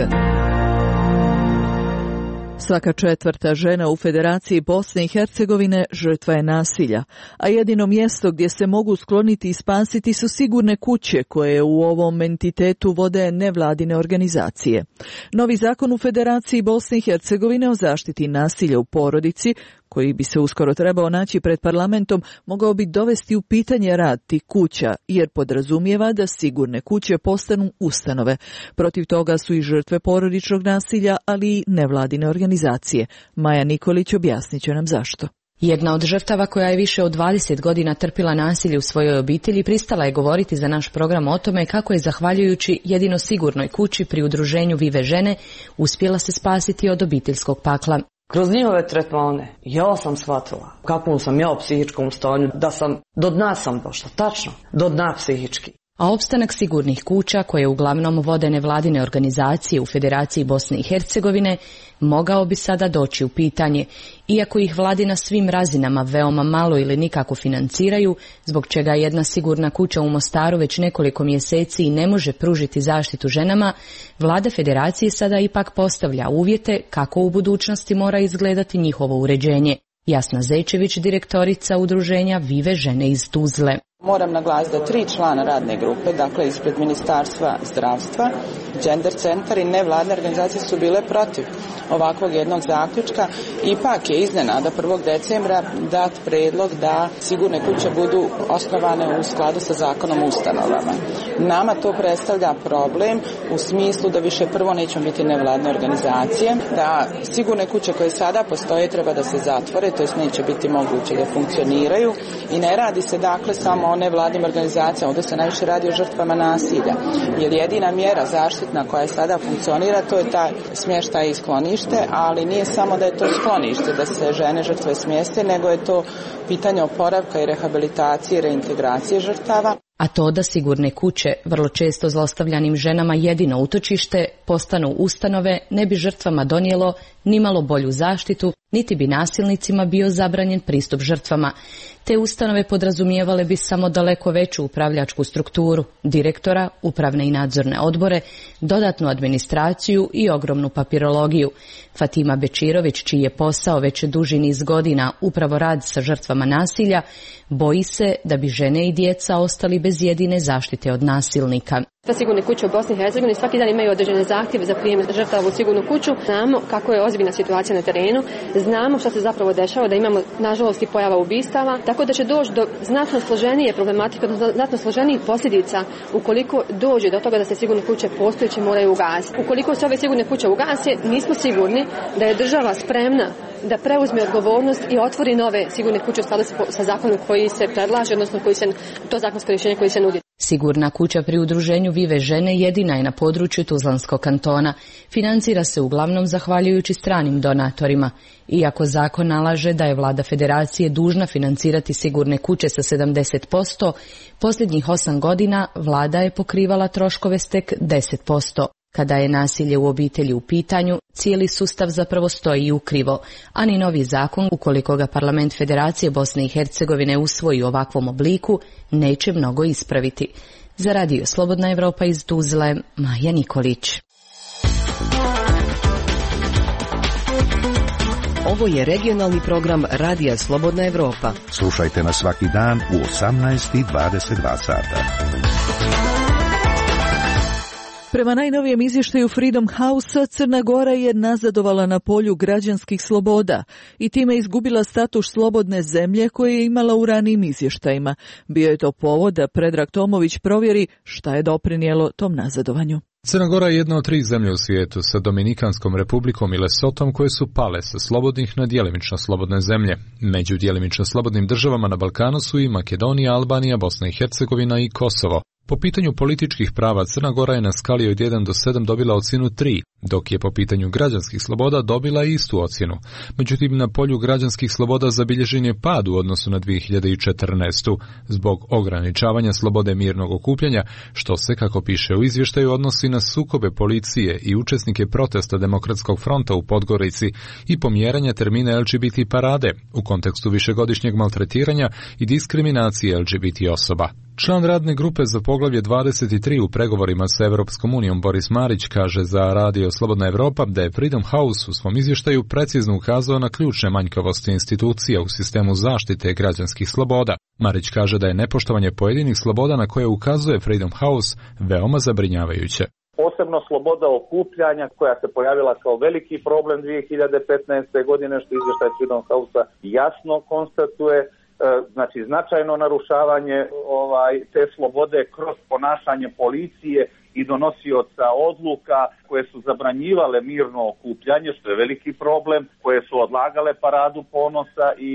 Svaka četvrta žena u Federaciji Bosne i Hercegovine žrtva je nasilja, a jedino mjesto gdje se mogu skloniti i spasiti su sigurne kuće koje u ovom entitetu vode nevladine organizacije. Novi zakon u Federaciji Bosne i Hercegovine o zaštiti nasilja u porodici, koji bi se uskoro trebao naći pred parlamentom, mogao bi dovesti u pitanje rad tih kuća, jer podrazumijeva da sigurne kuće postanu ustanove. Protiv toga su i žrtve porodičnog nasilja, ali i nevladine organizacije. Maja Nikolić objasnit će nam zašto. Jedna od žrtava koja je više od 20 godina trpila nasilje u svojoj obitelji pristala je govoriti za naš program o tome kako je zahvaljujući jedino sigurnoj kući pri udruženju Vive žene uspjela se spasiti od obiteljskog pakla. Kroz njihove tretmane ja sam shvatila kakvom sam ja u psihičkom stanju, da sam do dna sam došla, tačno, do dna psihički. A opstanak sigurnih kuća, koje uglavnom vode nevladine organizacije u Federaciji Bosne i Hercegovine, mogao bi sada doći u pitanje, iako ih vladi na svim razinama veoma malo ili nikako financiraju, zbog čega jedna sigurna kuća u Mostaru već nekoliko mjeseci i ne može pružiti zaštitu ženama, vlada Federacije sada ipak postavlja uvjete kako u budućnosti mora izgledati njihovo uređenje. Jasna Zečević, direktorica udruženja Vive žene iz Tuzle. Moram naglasiti da 3 člana radne grupe, dakle ispred Ministarstva zdravstva, Gender centar i nevladne organizacije su bile protiv ovakvog jednog zaključka. Ipak je iznenada 1. decembra dat predlog da sigurne kuće budu osnovane u skladu sa zakonom o ustanovama. Nama to predstavlja problem u smislu da više prvo nećemo biti nevladne organizacije, da sigurne kuće koje sada postoje treba da se zatvore, to jest neće biti moguće da funkcioniraju i ne radi se dakle samo o nevladnim organizacijama, ovdje se najviše radi o žrtvama nasilja, jer jedina mjera zaštitna koja sada funkcionira to je taj smještaj i sklonište, ali nije samo da je to sklonište, da se žene žrtve smjeste, nego je to pitanje oporavka i rehabilitacije i reintegracije žrtava. A to da sigurne kuće, vrlo često zlostavljanim ženama jedino utočište, postanu ustanove, ne bi žrtvama donijelo nimalo bolju zaštitu, niti bi nasilnicima bio zabranjen pristup žrtvama. Te ustanove podrazumijevale bi samo daleko veću upravljačku strukturu, direktora, upravne i nadzorne odbore, dodatnu administraciju i ogromnu papirologiju. Fatima Bečirović, čiji je posao već duži niz godina upravo rad sa žrtvama nasilja, boji se da bi žene i djeca ostali bez jedine zaštite od nasilnika. Sigurne kuće u Bosni i Hercegovini svaki dan imaju određene zahtjeve za prijem žrtava u sigurnu kuću. Znamo kako je ozbiljna situacija na terenu, znamo što se zapravo dešava, da imamo nažalost i pojava ubistava, tako da će doći do znatno složenije problematike, znatno složenijih posljedica ukoliko dođe do toga da se sigurne kuće postojeće moraju ugasiti. Ukoliko se ove sigurne kuće ugase, nismo sigurni da je država spremna da preuzme odgovornost i otvori nove sigurne kuće u skladu sa zakonom koji se predlaže, odnosno to zakonsko rješenje koji se nudi. Sigurna kuća pri udruženju Vive žene jedina je na području Tuzlanskog kantona. Financira se uglavnom zahvaljujući stranim donatorima. Iako zakon nalaže da je vlada federacije dužna financirati sigurne kuće sa 70%, posljednjih 8 godina vlada je pokrivala troškove s tek 10%. Kada je nasilje u obitelji u pitanju, cijeli sustav zapravo stoji ukrivo, a ni novi zakon, ukoliko ga parlament Federacije Bosne i Hercegovine usvoji u ovakvom obliku, neće mnogo ispraviti. Za Radio Slobodna Evropa iz Tuzle, Maja Nikolić. Ovo je regionalni program Radija Slobodna Evropa. Slušajte nas svaki dan u 18:22 sata. Prema najnovijem izvještaju Freedom House-a, Crna Gora je nazadovala na polju građanskih sloboda i time izgubila status slobodne zemlje koje je imala u ranijim izvještajima. Bio je to povod da Predrag Tomović provjeri šta je doprinijelo tom nazadovanju. Crna Gora je jedna od 3 zemlje u svijetu sa Dominikanskom republikom i Lesotom koje su pale sa slobodnih na djelimično slobodne zemlje. Među djelimično slobodnim državama na Balkanu su i Makedonija, Albanija, Bosna i Hercegovina i Kosovo. Po pitanju političkih prava Crna Gora je na skali od 1 do 7 dobila ocjenu 3, dok je po pitanju građanskih sloboda dobila istu ocjenu. Međutim, na polju građanskih sloboda zabilježen je pad u odnosu na 2014. zbog ograničavanja slobode mirnog okupljanja, što se, kako piše u izvještaju, odnosi na sukobe policije i učesnike protesta Demokratskog fronta u Podgorici i pomjeranja termina LGBT parade u kontekstu višegodišnjeg maltretiranja i diskriminacije LGBT osoba. Član radne grupe za poglavlje 23 u pregovorima sa Europskom unijom Boris Marić kaže za Radio Slobodna Evropa da je Freedom House u svom izvještaju precizno ukazao na ključne manjkavosti institucija u sistemu zaštite građanskih sloboda. Marić kaže da je nepoštovanje pojedinih sloboda na koje ukazuje Freedom House veoma zabrinjavajuće. Posebno sloboda okupljanja koja se pojavila kao veliki problem 2015. godine, što izvještaj Freedom House-a jasno konstatuje. Znači značajno narušavanje te slobode kroz ponašanje policije i donosioca odluka koje su zabranjivale mirno okupljanje, što je veliki problem, koje su odlagale paradu ponosa i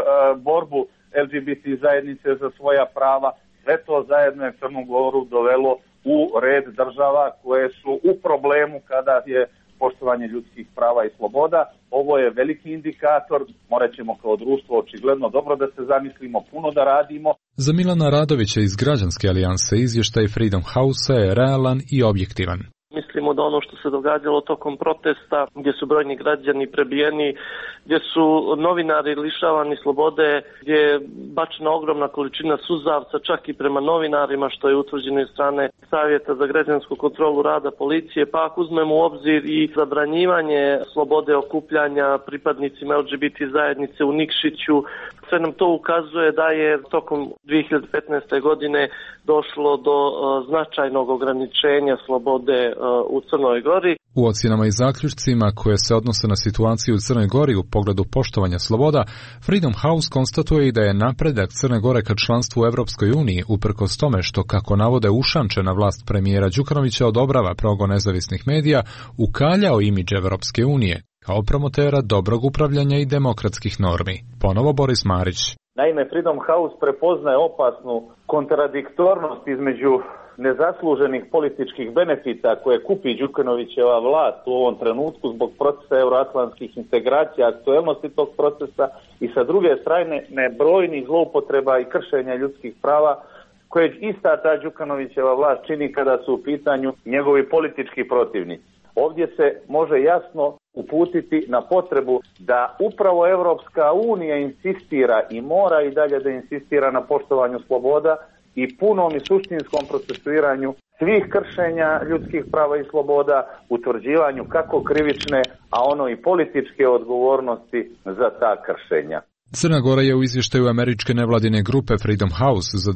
borbu LGBT zajednice za svoja prava. Sve to zajedno je Crnu Goru dovelo u red država koje su u problemu kada je poštovanje ljudskih prava i sloboda. Ovo je veliki indikator, morat ćemo kao društvo očigledno dobro da se zamislimo, puno da radimo. Za Milana Radovića iz Građanske alijanse izvještaj Freedom House je realan i objektivan. Mislimo da ono što se događalo tokom protesta, gdje su brojni građani prebijeni, gdje su novinari lišavani slobode, gdje je bačena ogromna količina suzavca čak i prema novinarima, što je utvrđeno iz strane Savjeta za građansku kontrolu rada policije, pa ako uzmemo u obzir i zabranjivanje slobode okupljanja pripadnicima LGBT zajednice u Nikšiću, sve nam to ukazuje da je tokom 2015. godine došlo do značajnog ograničenja slobode u Crnoj Gori. U ocjenama i zaključcima koje se odnose na situaciju u Crnoj Gori u pogledu poštovanja sloboda, Freedom House konstatuje i da je napredak Crne Gore ka članstvu u Europskoj uniji, uprkos tome što, kako navode, ušančena vlast premijera Đukanovića odobrava progon nezavisnih medija, ukaljao imidž Europske unije kao promotera dobrog upravljanja i demokratskih normi. Ponovo Boris Marić. Naime, Freedom House prepoznaje opasnu kontradiktornost između nezasluženih političkih benefita koje kupi Đukanovićeva vlast u ovom trenutku zbog procesa euroatlantskih integracija, aktuelnosti tog procesa i sa druge strane nebrojnih zloupotreba i kršenja ljudskih prava koje ista ta Đukanovićeva vlast čini kada su u pitanju njegovi politički protivnici. Ovdje se može jasno uputiti na potrebu da upravo Europska unija insistira i mora i dalje da insistira na poštovanju sloboda i punom i suštinskom procesuiranju svih kršenja ljudskih prava i sloboda, utvrđivanju kako krivične, a ono i političke odgovornosti za ta kršenja. Crna Gora je u izvještaju američke nevladine grupe Freedom House za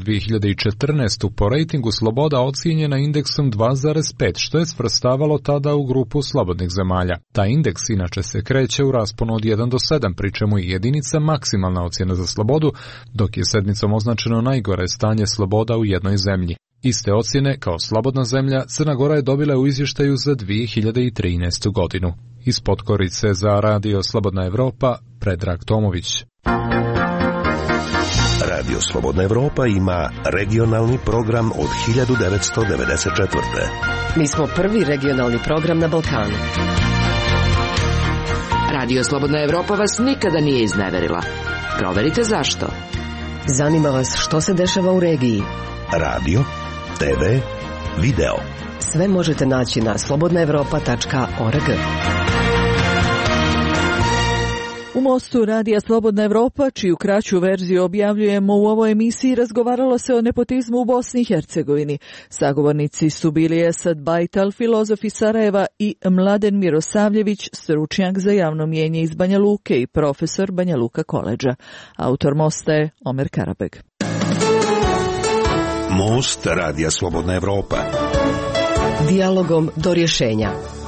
2014. po rejtingu sloboda ocijenjena indeksom 2,5, što je svrstavalo tada u grupu slobodnih zemalja. Taj indeks inače se kreće u rasponu od 1 do 7, pri čemu je jedinica maksimalna ocjena za slobodu, dok je sedmicom označeno najgore stanje sloboda u jednoj zemlji. Iste ocjene kao slobodna zemlja Crna Gora je dobila u izvještaju za 2013. godinu. Iz Podgorice za Radio Slobodna Evropa, Predrag Tomović. Radio Slobodna Evropa ima regionalni program od 1994. Mi smo prvi regionalni program na Balkanu. Radio Slobodna Evropa vas nikada nije izneverila. Proverite zašto. Zanima vas što se dešava u regiji. Radio, TV, video. Sve možete naći na slobodnaevropa.org. U mostu Radija Slobodna Evropa, čiju kraću verziju objavljujemo u ovoj emisiji, razgovaralo se o nepotizmu u Bosni i Hercegovini. Sagovornici su bili Esad Bajtal, filozof iz Sarajeva, i Mladen Mirosavljević, stručnjak za javno mnijenje iz Banja Luke i profesor Banja Luka koledža. Autor mosta je Omer Karabeg. Most Radija Slobodna Evropa. Dijalogom do rješenja.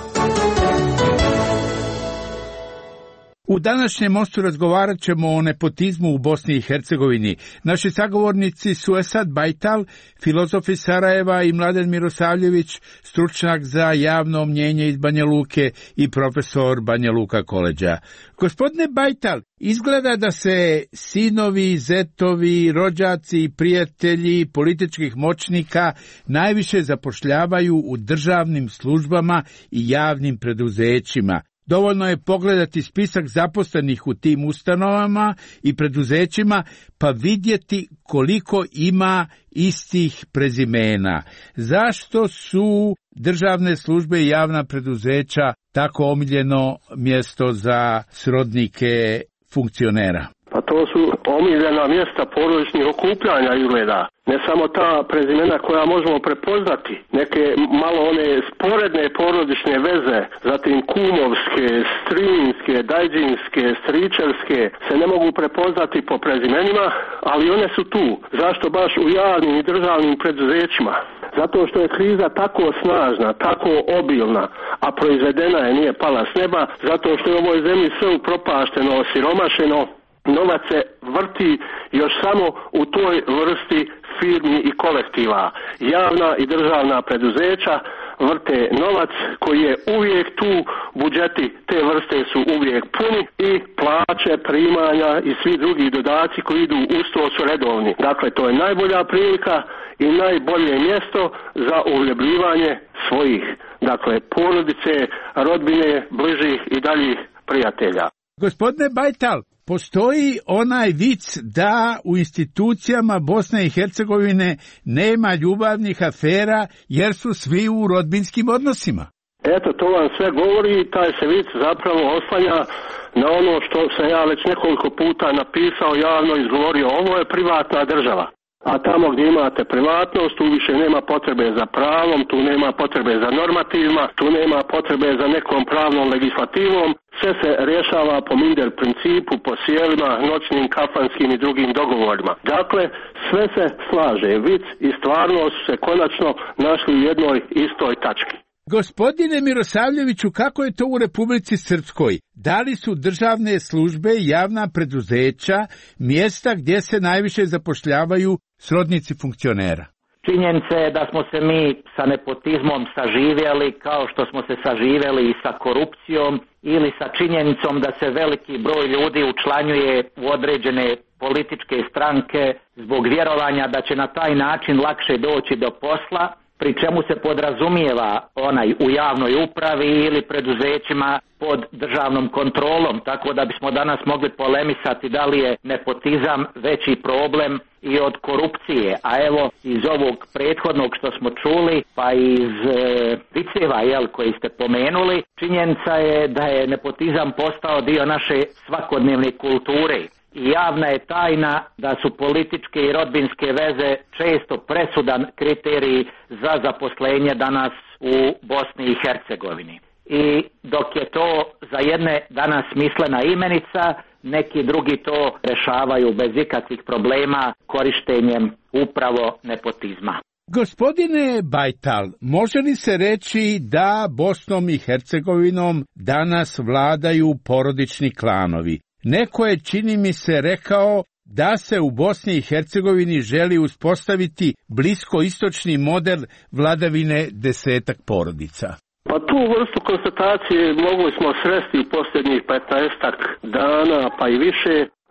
U današnjem mostu razgovarat ćemo o nepotizmu u Bosni i Hercegovini. Naši sagovornici su Esad Bajtal, filozof iz Sarajeva, i Mladen Mirosavljević, stručnjak za javno mnijenje iz Banja Luke i profesor Banja Luka koledža. Gospodine Bajtal, izgleda da se sinovi, zetovi, rođaci i prijatelji političkih moćnika najviše zapošljavaju u državnim službama i javnim preduzećima. Dovoljno je pogledati spisak zaposlenih u tim ustanovama i preduzećima pa vidjeti koliko ima istih prezimena. Zašto su državne službe i javna preduzeća tako omiljeno mjesto za srodnike funkcionera? Pa to su omiljena mjesta porodičnih okupljanja izgleda. Ne samo ta prezimena koja možemo prepoznati, neke malo one sporedne porodične veze, zatim kumovske, strinjske, dajđinske, stričevske, se ne mogu prepoznati po prezimenima, ali one su tu. Zašto baš u javnim i državnim preduzećima? Zato što je kriza tako snažna, tako obilna, a proizvedena je, nije pala s neba, zato što je u ovoj zemlji sve upropašteno, osiromašeno. Novac se vrti još samo u toj vrsti firmi i kolektiva. Javna i državna preduzeća vrte novac koji je uvijek tu, budžeti te vrste su uvijek puni i plaće, primanja i svi drugi dodaci koji idu uz to su redovni. Dakle, to je najbolja prilika i najbolje mjesto za uhljebljivanje svojih, dakle, porodice, rodbine, bližih i daljih prijatelja. Gospodine Bajtal, postoji onaj vic da u institucijama Bosne i Hercegovine nema ljubavnih afera jer su svi u rodbinskim odnosima. Eto, to vam sve govori, taj se vic zapravo oslanja na ono što sam ja već nekoliko puta napisao, javno izgovorio, ovo je privatna država. A tamo gdje imate privatnost, tu više nema potrebe za pravom, tu nema potrebe za normativima, tu nema potrebe za nekom pravnom legislativom. Sve se rješava po Minder principu, po sjelima, noćnim, kafanskim i drugim dogovorima. Dakle, sve se slaže. Vic i stvarnost su se konačno našli u jednoj istoj tački. Gospodine Mirosavljeviću, kako je to u Republici Srpskoj? Da li su državne službe i javna preduzeća mjesta gdje se najviše zapošljavaju srodnici funkcionera? Činjenica je da smo se mi sa nepotizmom saživjeli kao što smo se saživjeli i sa korupcijom ili sa činjenicom da se veliki broj ljudi učlanjuje u određene političke stranke zbog vjerovanja da će na taj način lakše doći do posla, pri čemu se podrazumijeva onaj u javnoj upravi ili preduzećima pod državnom kontrolom, tako da bismo danas mogli polemisati da li je nepotizam veći problem i od korupcije. A evo iz ovog prethodnog što smo čuli, pa iz viceva koji ste pomenuli, činjenica je da je nepotizam postao dio naše svakodnevne kulture. I javna je tajna da su političke i rodbinske veze često presudan kriterij za zaposlenje danas u Bosni i Hercegovini. I dok je to za jedne danas smislena imenica, neki drugi to rešavaju bez ikakvih problema korištenjem upravo nepotizma. Gospodine Bajtal, može li se reći da Bosnom i Hercegovinom danas vladaju porodični klanovi? Neko je, čini mi se, rekao da se u Bosni i Hercegovini želi uspostaviti bliskoistočni model vladavine 10 porodica. Pa tu vrstu konstatacije mogli smo sresti u posljednjih 15 dana, pa i više.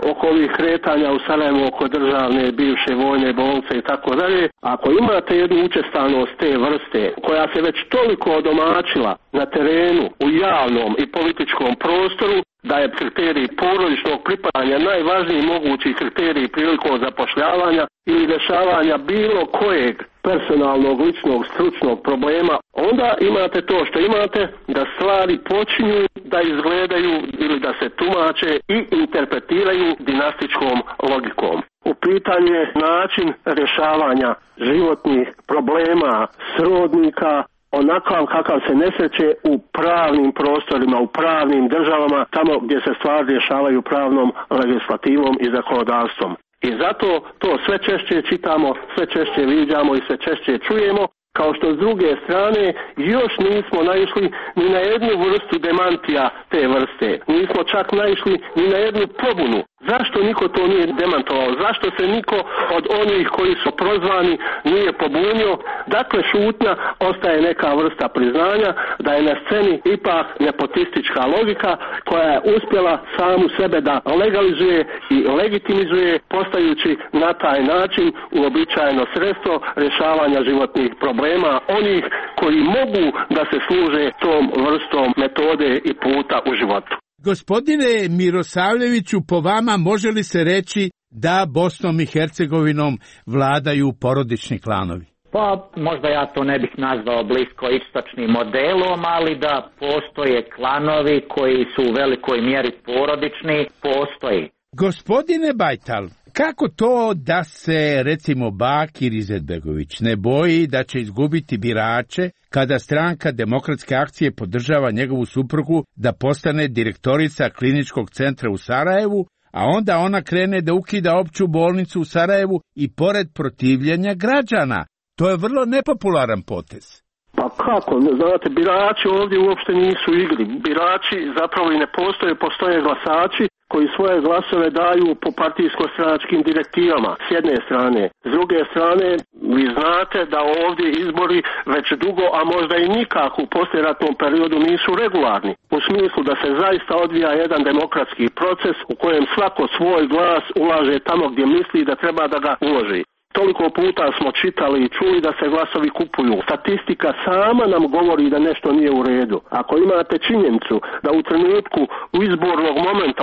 oko ovih kretanja u Sarajevu, oko državne, bivše vojne bolnice i tako dalje. Ako imate jednu učestanost te vrste koja se već toliko odomačila na terenu, u javnom i političkom prostoru, da je kriterij porodičnog pripadanja najvažniji mogući kriterij prilikom zapošljavanja ili rješavanja bilo kojeg personalnog, ličnog, stručnog problema, onda imate to što imate, da stvari počinju da izgledaju ili da se tumače i interpretiraju dinastičkom logikom. U pitanju je način rješavanja životnih problema srodnika onakav kakav se ne sreće u pravnim prostorima, u pravnim državama, tamo gdje se stvari rješavaju pravnom legislativom i zakonodavstvom. I zato to sve češće čitamo, sve češće viđamo i sve češće čujemo, kao što s druge strane još nismo naišli ni na jednu vrstu demantija te vrste. Nismo čak naišli ni na jednu pobunu. Zašto niko to nije demantovao? Zašto se niko od onih koji su prozvani nije pobunio? Dakle, šutnja ostaje neka vrsta priznanja da je na sceni ipak nepotistička logika koja je uspjela samu sebe da legalizuje i legitimizuje, postajući na taj način uobičajeno sredstvo rješavanja životnih problema onih koji mogu da se služe tom vrstom metode i puta u životu. Gospodine Mirosavljeviću, po vama može li se reći da Bosnom i Hercegovinom vladaju porodični klanovi? Pa možda ja to ne bih nazvao bliskoistočnim modelom, ali da postoje klanovi koji su u velikoj mjeri porodični, postoji. Gospodine Bajtal, kako to da se, recimo, Bakir Izetbegović ne boji da će izgubiti birače kada stranka Demokratske akcije podržava njegovu suprugu da postane direktorica kliničkog centra u Sarajevu, a onda ona krene da ukida opću bolnicu u Sarajevu i pored protivljenja građana? To je vrlo nepopularan potez. Pa kako? Znate, birači ovdje uopšte nisu u igri. Birači zapravo i ne postoje glasači koji svoje glasove daju po partijsko-stranačkim direktivama, s jedne strane. S druge strane, vi znate da ovdje izbori već dugo, a možda i nikako u poslijeratnom periodu nisu regularni. U smislu da se zaista odvija jedan demokratski proces u kojem svako svoj glas ulaže tamo gdje misli da treba da ga uloži. Toliko puta smo čitali i čuli da se glasovi kupuju. Statistika sama nam govori da nešto nije u redu. Ako imate činjenicu da u trenutku u izbornom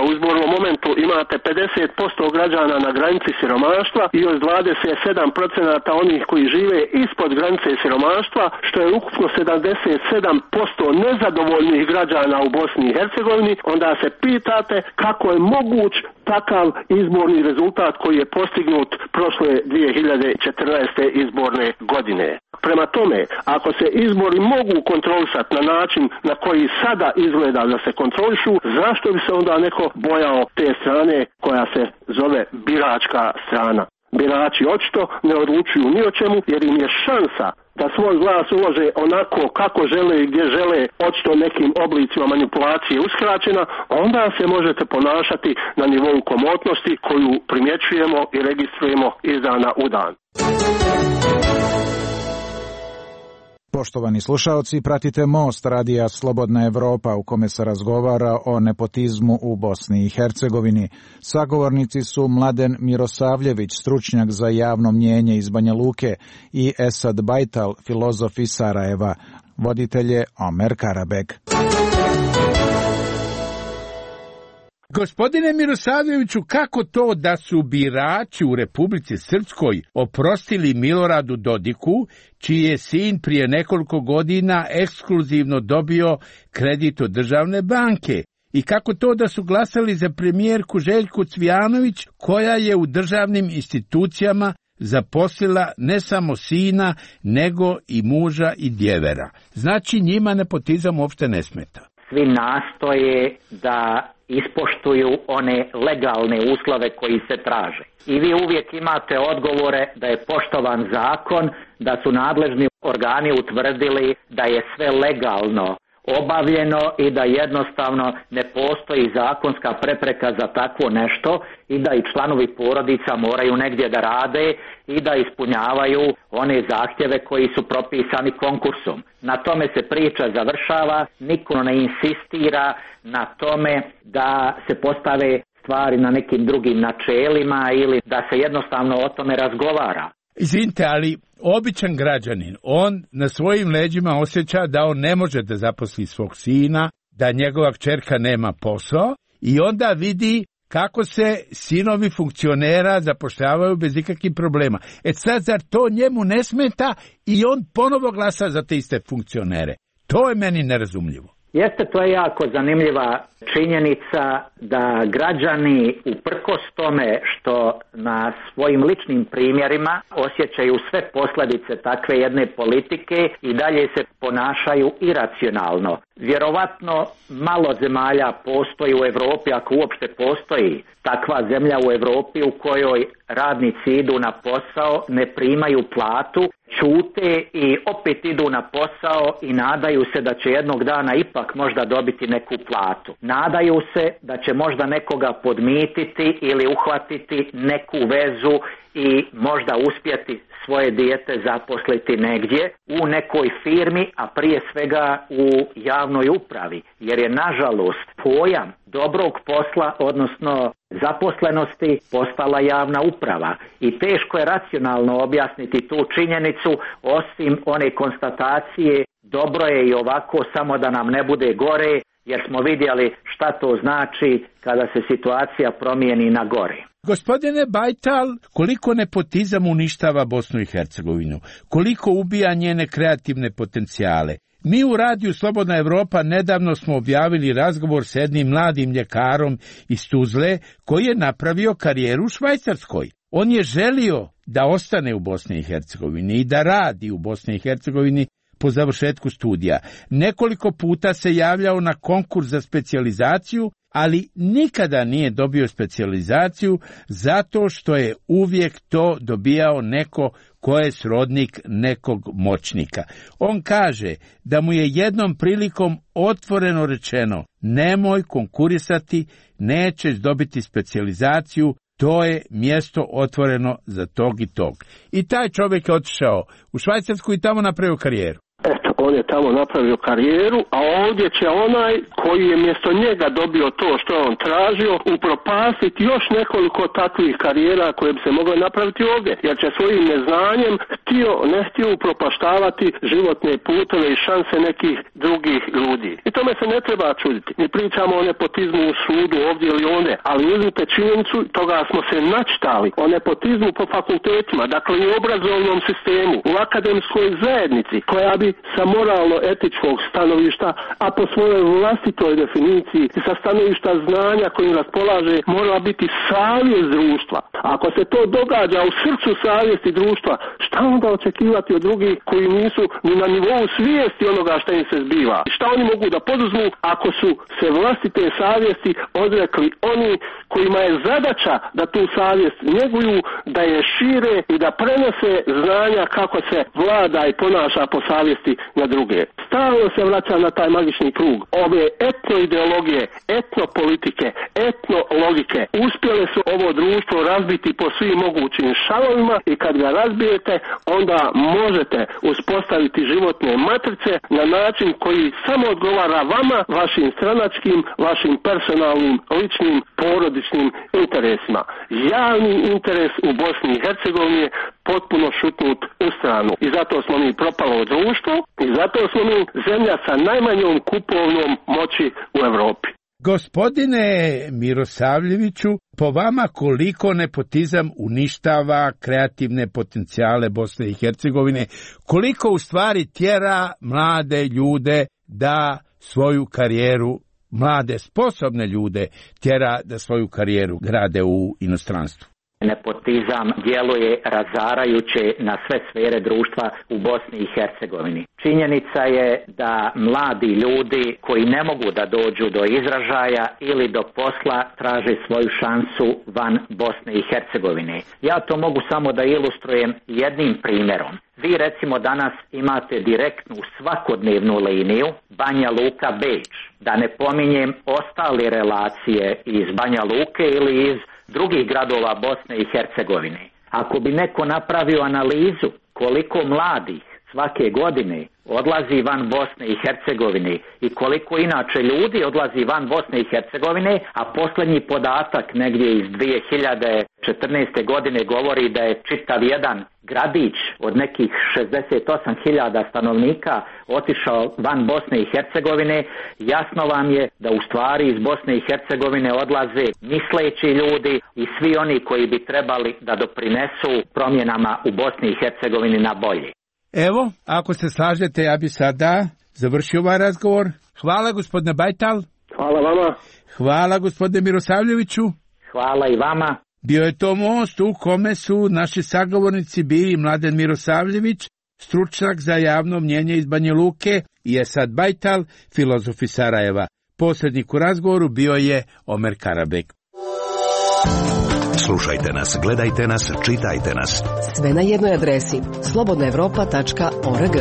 momentu imate 50% građana na granici siromaštva i još 27% onih koji žive ispod granice siromaštva, što je ukupno 77% nezadovoljnih građana u Bosni i Hercegovini, onda se pitate kako je moguć takav izborni rezultat koji je postignut prošle 2014. izborne godine. Prema tome, ako se izbori mogu kontrolisati na način na koji sada izgleda da se kontrolišu, zašto bi se onda neko bojao te strane koja se zove biračka strana? Birači očito ne odlučuju ni o čemu jer im je šansa da svoj glas ulože onako kako žele i gdje žele, očito nekim oblicima manipulacije uskraćena, onda se možete ponašati na nivou komotnosti koju primjećujemo i registrujemo iz dana u dan. Poštovani slušaoci, pratite Most radija Slobodna Evropa u kome se razgovara o nepotizmu u Bosni i Hercegovini. Sagovornici su Mladen Mirosavljević, stručnjak za javno mnjenje iz Banja Luke, i Esad Bajtal, filozof iz Sarajeva. Voditelj je Omer Karabek. Gospodine Mirosavljeviću, kako to da su birači u Republici Srpskoj oprostili Miloradu Dodiku, čiji je sin prije nekoliko godina ekskluzivno dobio kredit od državne banke? I kako to da su glasali za premijerku Željku Cvijanović, koja je u državnim institucijama zaposlila ne samo sina, nego i muža i djevera? Znači, njima nepotizam uopšte ne smeta. Svi nastoje da ispoštuju one legalne uslove koji se traže. I vi uvijek imate odgovore da je poštovan zakon, da su nadležni organi utvrdili da je sve legalno obavljeno i da jednostavno ne postoji zakonska prepreka za takvo nešto i da i članovi porodica moraju negdje da rade i da ispunjavaju one zahtjeve koji su propisani konkursom. Na tome se priča završava, niko ne insistira na tome da se postave stvari na nekim drugim načelima ili da se jednostavno o tome razgovara. Izvinite, ali običan građanin, on na svojim leđima osjeća da on ne može da zaposli svog sina, da njegova kćerka nema posao i onda vidi kako se sinovi funkcionera zapošljavaju bez ikakvih problema. Sad, zar to njemu ne smeta i on ponovo glasa za te iste funkcionere? To je meni nerazumljivo. Jeste, to je jako zanimljiva činjenica da građani uprkos tome što na svojim ličnim primjerima osjećaju sve posljedice takve jedne politike i dalje se ponašaju iracionalno. Vjerovatno malo zemalja postoji u Europi, ako uopšte postoji takva zemlja u Europi u kojoj radnici idu na posao, ne primaju platu, ćute i opet idu na posao i nadaju se da će jednog dana ipak možda dobiti neku platu. Nadaju se da će možda nekoga podmititi ili uhvatiti neku vezu i možda uspjeti svoje dijete zaposliti negdje u nekoj firmi, a prije svega u javnoj upravi, jer je nažalost pojam dobrog posla, odnosno zaposlenosti, postala javna uprava i teško je racionalno objasniti tu činjenicu osim one konstatacije dobro je i ovako, samo da nam ne bude gore, jer smo vidjeli šta to znači kada se situacija promijeni na gore. Gospodine Bajtal, koliko nepotizam uništava Bosnu i Hercegovinu, koliko ubija njene kreativne potencijale. Mi u radiju Slobodna Evropa nedavno smo objavili razgovor s jednim mladim ljekarom iz Tuzle koji je napravio karijeru u Švajcarskoj. On je želio da ostane u Bosni i Hercegovini i da radi u Bosni i Hercegovini po završetku studija. Nekoliko puta se javljao na konkurs za specijalizaciju, ali nikada nije dobio specijalizaciju zato što je uvijek to dobijao neko ko je srodnik nekog moćnika. On kaže da mu je jednom prilikom otvoreno rečeno: nemoj konkurisati, nećeš dobiti specijalizaciju, to je mjesto otvoreno za tog i tog. I taj čovjek je otišao u Švajcarsku i tamo napravio karijeru. Eto, on je tamo napravio karijeru, a ovdje će onaj koji je mjesto njega dobio to što je on tražio upropastiti još nekoliko takvih karijera koje bi se mogle napraviti ovdje, jer će svojim neznanjem ne htio upropaštavati životne puteve i šanse nekih drugih ljudi. I tome se ne treba čuditi. Mi pričamo o nepotizmu u sudu ovdje ili ovdje, ali uzmite činjenicu, toga smo se načitali, o nepotizmu po fakultetima, dakle u obrazovnom sistemu, u akademskoj zajednici, koja bi sa moralno-etičkog stanovišta, a po svojoj vlastitoj definiciji i sa stanovišta znanja kojim raspolaže, mora biti savjest društva. Ako se to događa u srcu savjesti društva, šta onda očekivati od drugih koji nisu ni na nivou svijesti onoga što im se zbiva? Šta oni mogu da poduzmu ako su se vlastite savjesti odrekli oni kojima je zadaća da tu savjest njeguju, da je šire i da prenose znanja kako se vlada i ponaša po savjesti na druge. Stalno se vraća na taj magični krug. Ove etnoideologije, etnopolitike, etnologike uspjele su ovo društvo razbiti po svim mogućim šalovima i kad ga razbijete, onda možete uspostaviti životne matrice na način koji samo odgovara vama, vašim stranačkim, vašim personalnim, ličnim, porodičnim interesima. Javni interes u Bosni i Hercegovini je potpuno šutnut u stranu. I zato smo mi propalo društvo i zato smo mi zemlja sa najmanjom kupovnom moći u Europi. Gospodine Mirosavljeviću, po vama koliko nepotizam uništava kreativne potencijale Bosne i Hercegovine, koliko u stvari tjera mlade ljude da svoju karijeru, mlade sposobne ljude tjera da svoju karijeru grade u inostranstvu? Nepotizam djeluje razarajuće na sve sfere društva u Bosni i Hercegovini. Činjenica je da mladi ljudi koji ne mogu da dođu do izražaja ili do posla traže svoju šansu van Bosne i Hercegovine. Ja to mogu samo da ilustrujem jednim primjerom. Vi recimo danas imate direktnu svakodnevnu liniju Banja Luka-Beč. Da ne pominjem ostale relacije iz Banja Luke ili iz drugih gradova Bosne i Hercegovine. Ako bi neko napravio analizu koliko mladih svake godine odlazi van Bosne i Hercegovine i koliko inače ljudi odlazi van Bosne i Hercegovine, a posljednji podatak negdje iz 2014. godine govori da je čitav jedan gradić od nekih 68.000 stanovnika otišao van Bosne i Hercegovine, jasno vam je da u stvari iz Bosne i Hercegovine odlaze misleći ljudi i svi oni koji bi trebali da doprinesu promjenama u Bosni i Hercegovini na bolje. Evo, ako se slažete, ja bi sada završio ovaj razgovor. Hvala gospodine Bajtal. Hvala vama. Hvala gospodine Mirosavljeviću. Hvala i vama. Bio je to most u kome su naši sagovornici bili Mladen Mirosavljević, stručnjak za javno mnjenje iz Banja Luke, i Esad Bajtal, filozof iz Sarajeva. Posrednik u razgovoru bio je Omer Karabek. Slušajte nas, gledajte nas, čitajte nas. Sve na jednoj adresi slobodnaevropa.org.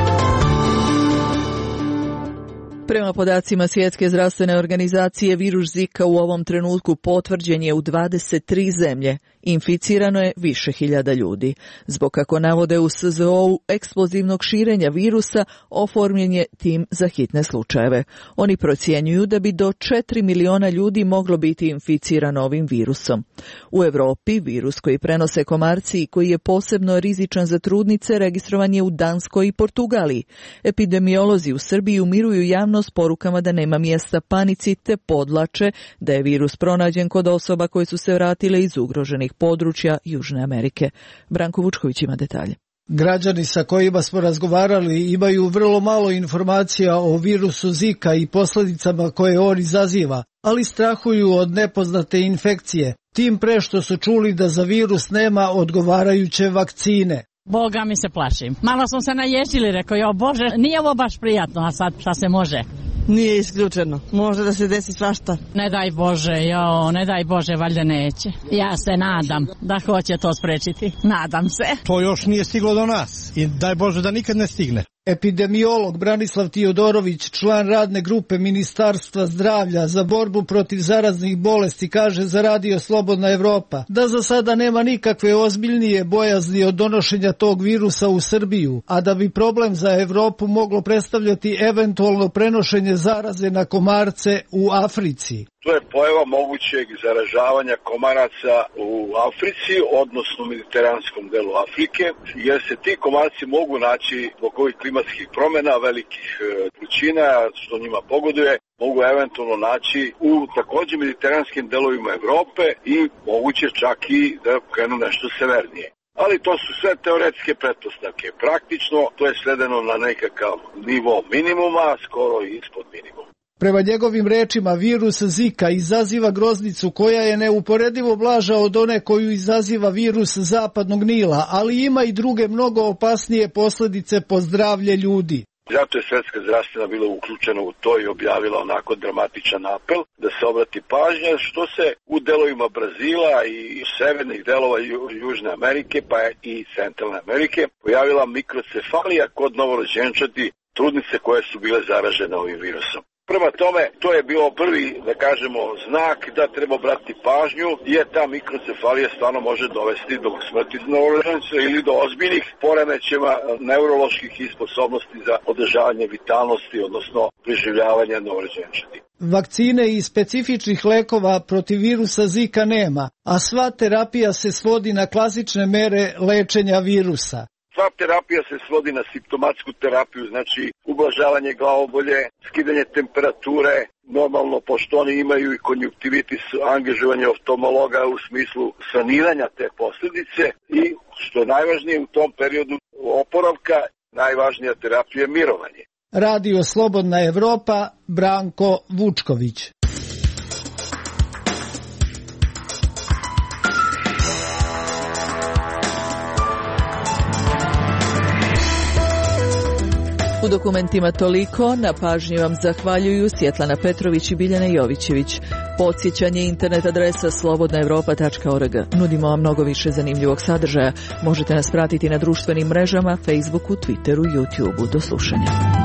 Prema podacima Svjetske zdravstvene organizacije, virus Zika u ovom trenutku potvrđen je u 23 zemlje. Inficirano je više hiljada ljudi. Zbog, kako navode u SZO-u, eksplozivnog širenja virusa, oformljen je tim za hitne slučajeve. Oni procjenjuju da bi do 4 miliona ljudi moglo biti inficirano ovim virusom. U Europi virus koji prenose komarci i koji je posebno rizičan za trudnice registrovan je u Danskoj i Portugaliji. Epidemiolozi u Srbiji umiruju javnost porukama da nema mjesta panici, te podlače da je virus pronađen kod osoba koje su se vratile iz ugroženih područja Južne Amerike. Branko Vučković ima detalje. Građani sa kojima smo razgovarali imaju vrlo malo informacija o virusu Zika i posljedicama koje on izaziva, ali strahuju od nepoznate infekcije, tim pre što su čuli da za virus nema odgovarajuće vakcine. Boga mi se plašim. Malo smo se naježili, rekao, jo Bože, nije ovo baš prijatno, a sad šta se može? Nije isključeno. Može da se desi svašta. Ne daj Bože, ne daj Bože, valjda neće. Ja se nadam da hoće to sprečiti. Nadam se. To još nije stiglo do nas i daj Bože da nikad ne stigne. Epidemiolog Branislav Tijodorović, član radne grupe Ministarstva zdravlja za borbu protiv zaraznih bolesti, kaže za Radio Slobodna Evropa da za sada nema nikakve ozbiljnije bojazni od donošenja tog virusa u Srbiju, a da bi problem za Evropu moglo predstavljati eventualno prenošenje zaraze na komarce u Africi. To je pojava mogućeg zaražavanja komaraca u Africi, odnosno u mediteranskom delu Afrike, jer se ti komarci mogu naći zbog ovih klimatskih promjena, velikih vrućina, što njima pogoduje, mogu eventualno naći u također mediteranskim delovima Evrope i moguće čak i da krenu nešto severnije. Ali to su sve teoretske pretpostavke. Praktično to je svedeno na nekakav nivo minimuma, skoro ispod minimuma. Prema njegovim rečima, virus Zika izaziva groznicu koja je neuporedivo blaža od one koju izaziva virus zapadnog Nila, ali ima i druge mnogo opasnije posljedice po zdravlje ljudi. Zato je Svjetska zdravstvena bila uključena u to i objavila onako dramatičan apel da se obrati pažnja što se u delovima Brazila i severnih delova Južne Amerike pa i Centralne Amerike pojavila mikrocefalija kod novorođenčadi, trudnice koje su bile zaražene ovim virusom. Prema tome, to je bilo prvi, da kažemo, znak da treba brati pažnju, jer ta mikrocefalija stvarno može dovesti do smrti novorođenca ili do ozbiljnih poremećeva neuroloških i sposobnosti za održavanje vitalnosti, odnosno preživljavanja novorođenčadi. Vakcine i specifičnih lekova protiv virusa Zika nema, a sva terapija se svodi na klasične mere lečenja virusa. Sva terapija se svodi na simptomatsku terapiju, znači ublažavanje glavobolje, skidanje temperature, normalno pošto oni imaju i konjuktivitis, angažovanje oftalmologa u smislu saniranja te posljedice i što je najvažnije u tom periodu oporavka, najvažnija terapija je mirovanje. Radio Slobodna Evropa, Branko Vučković. U dokumentima toliko, na pažnji vam zahvaljuju Svjetlana Petrović i Biljana Jovićević. Podsjećanje internet adresa slobodnaevropa.org. Nudimo vam mnogo više zanimljivog sadržaja. Možete nas pratiti na društvenim mrežama, Facebooku, Twitteru, YouTubeu. Do slušanja.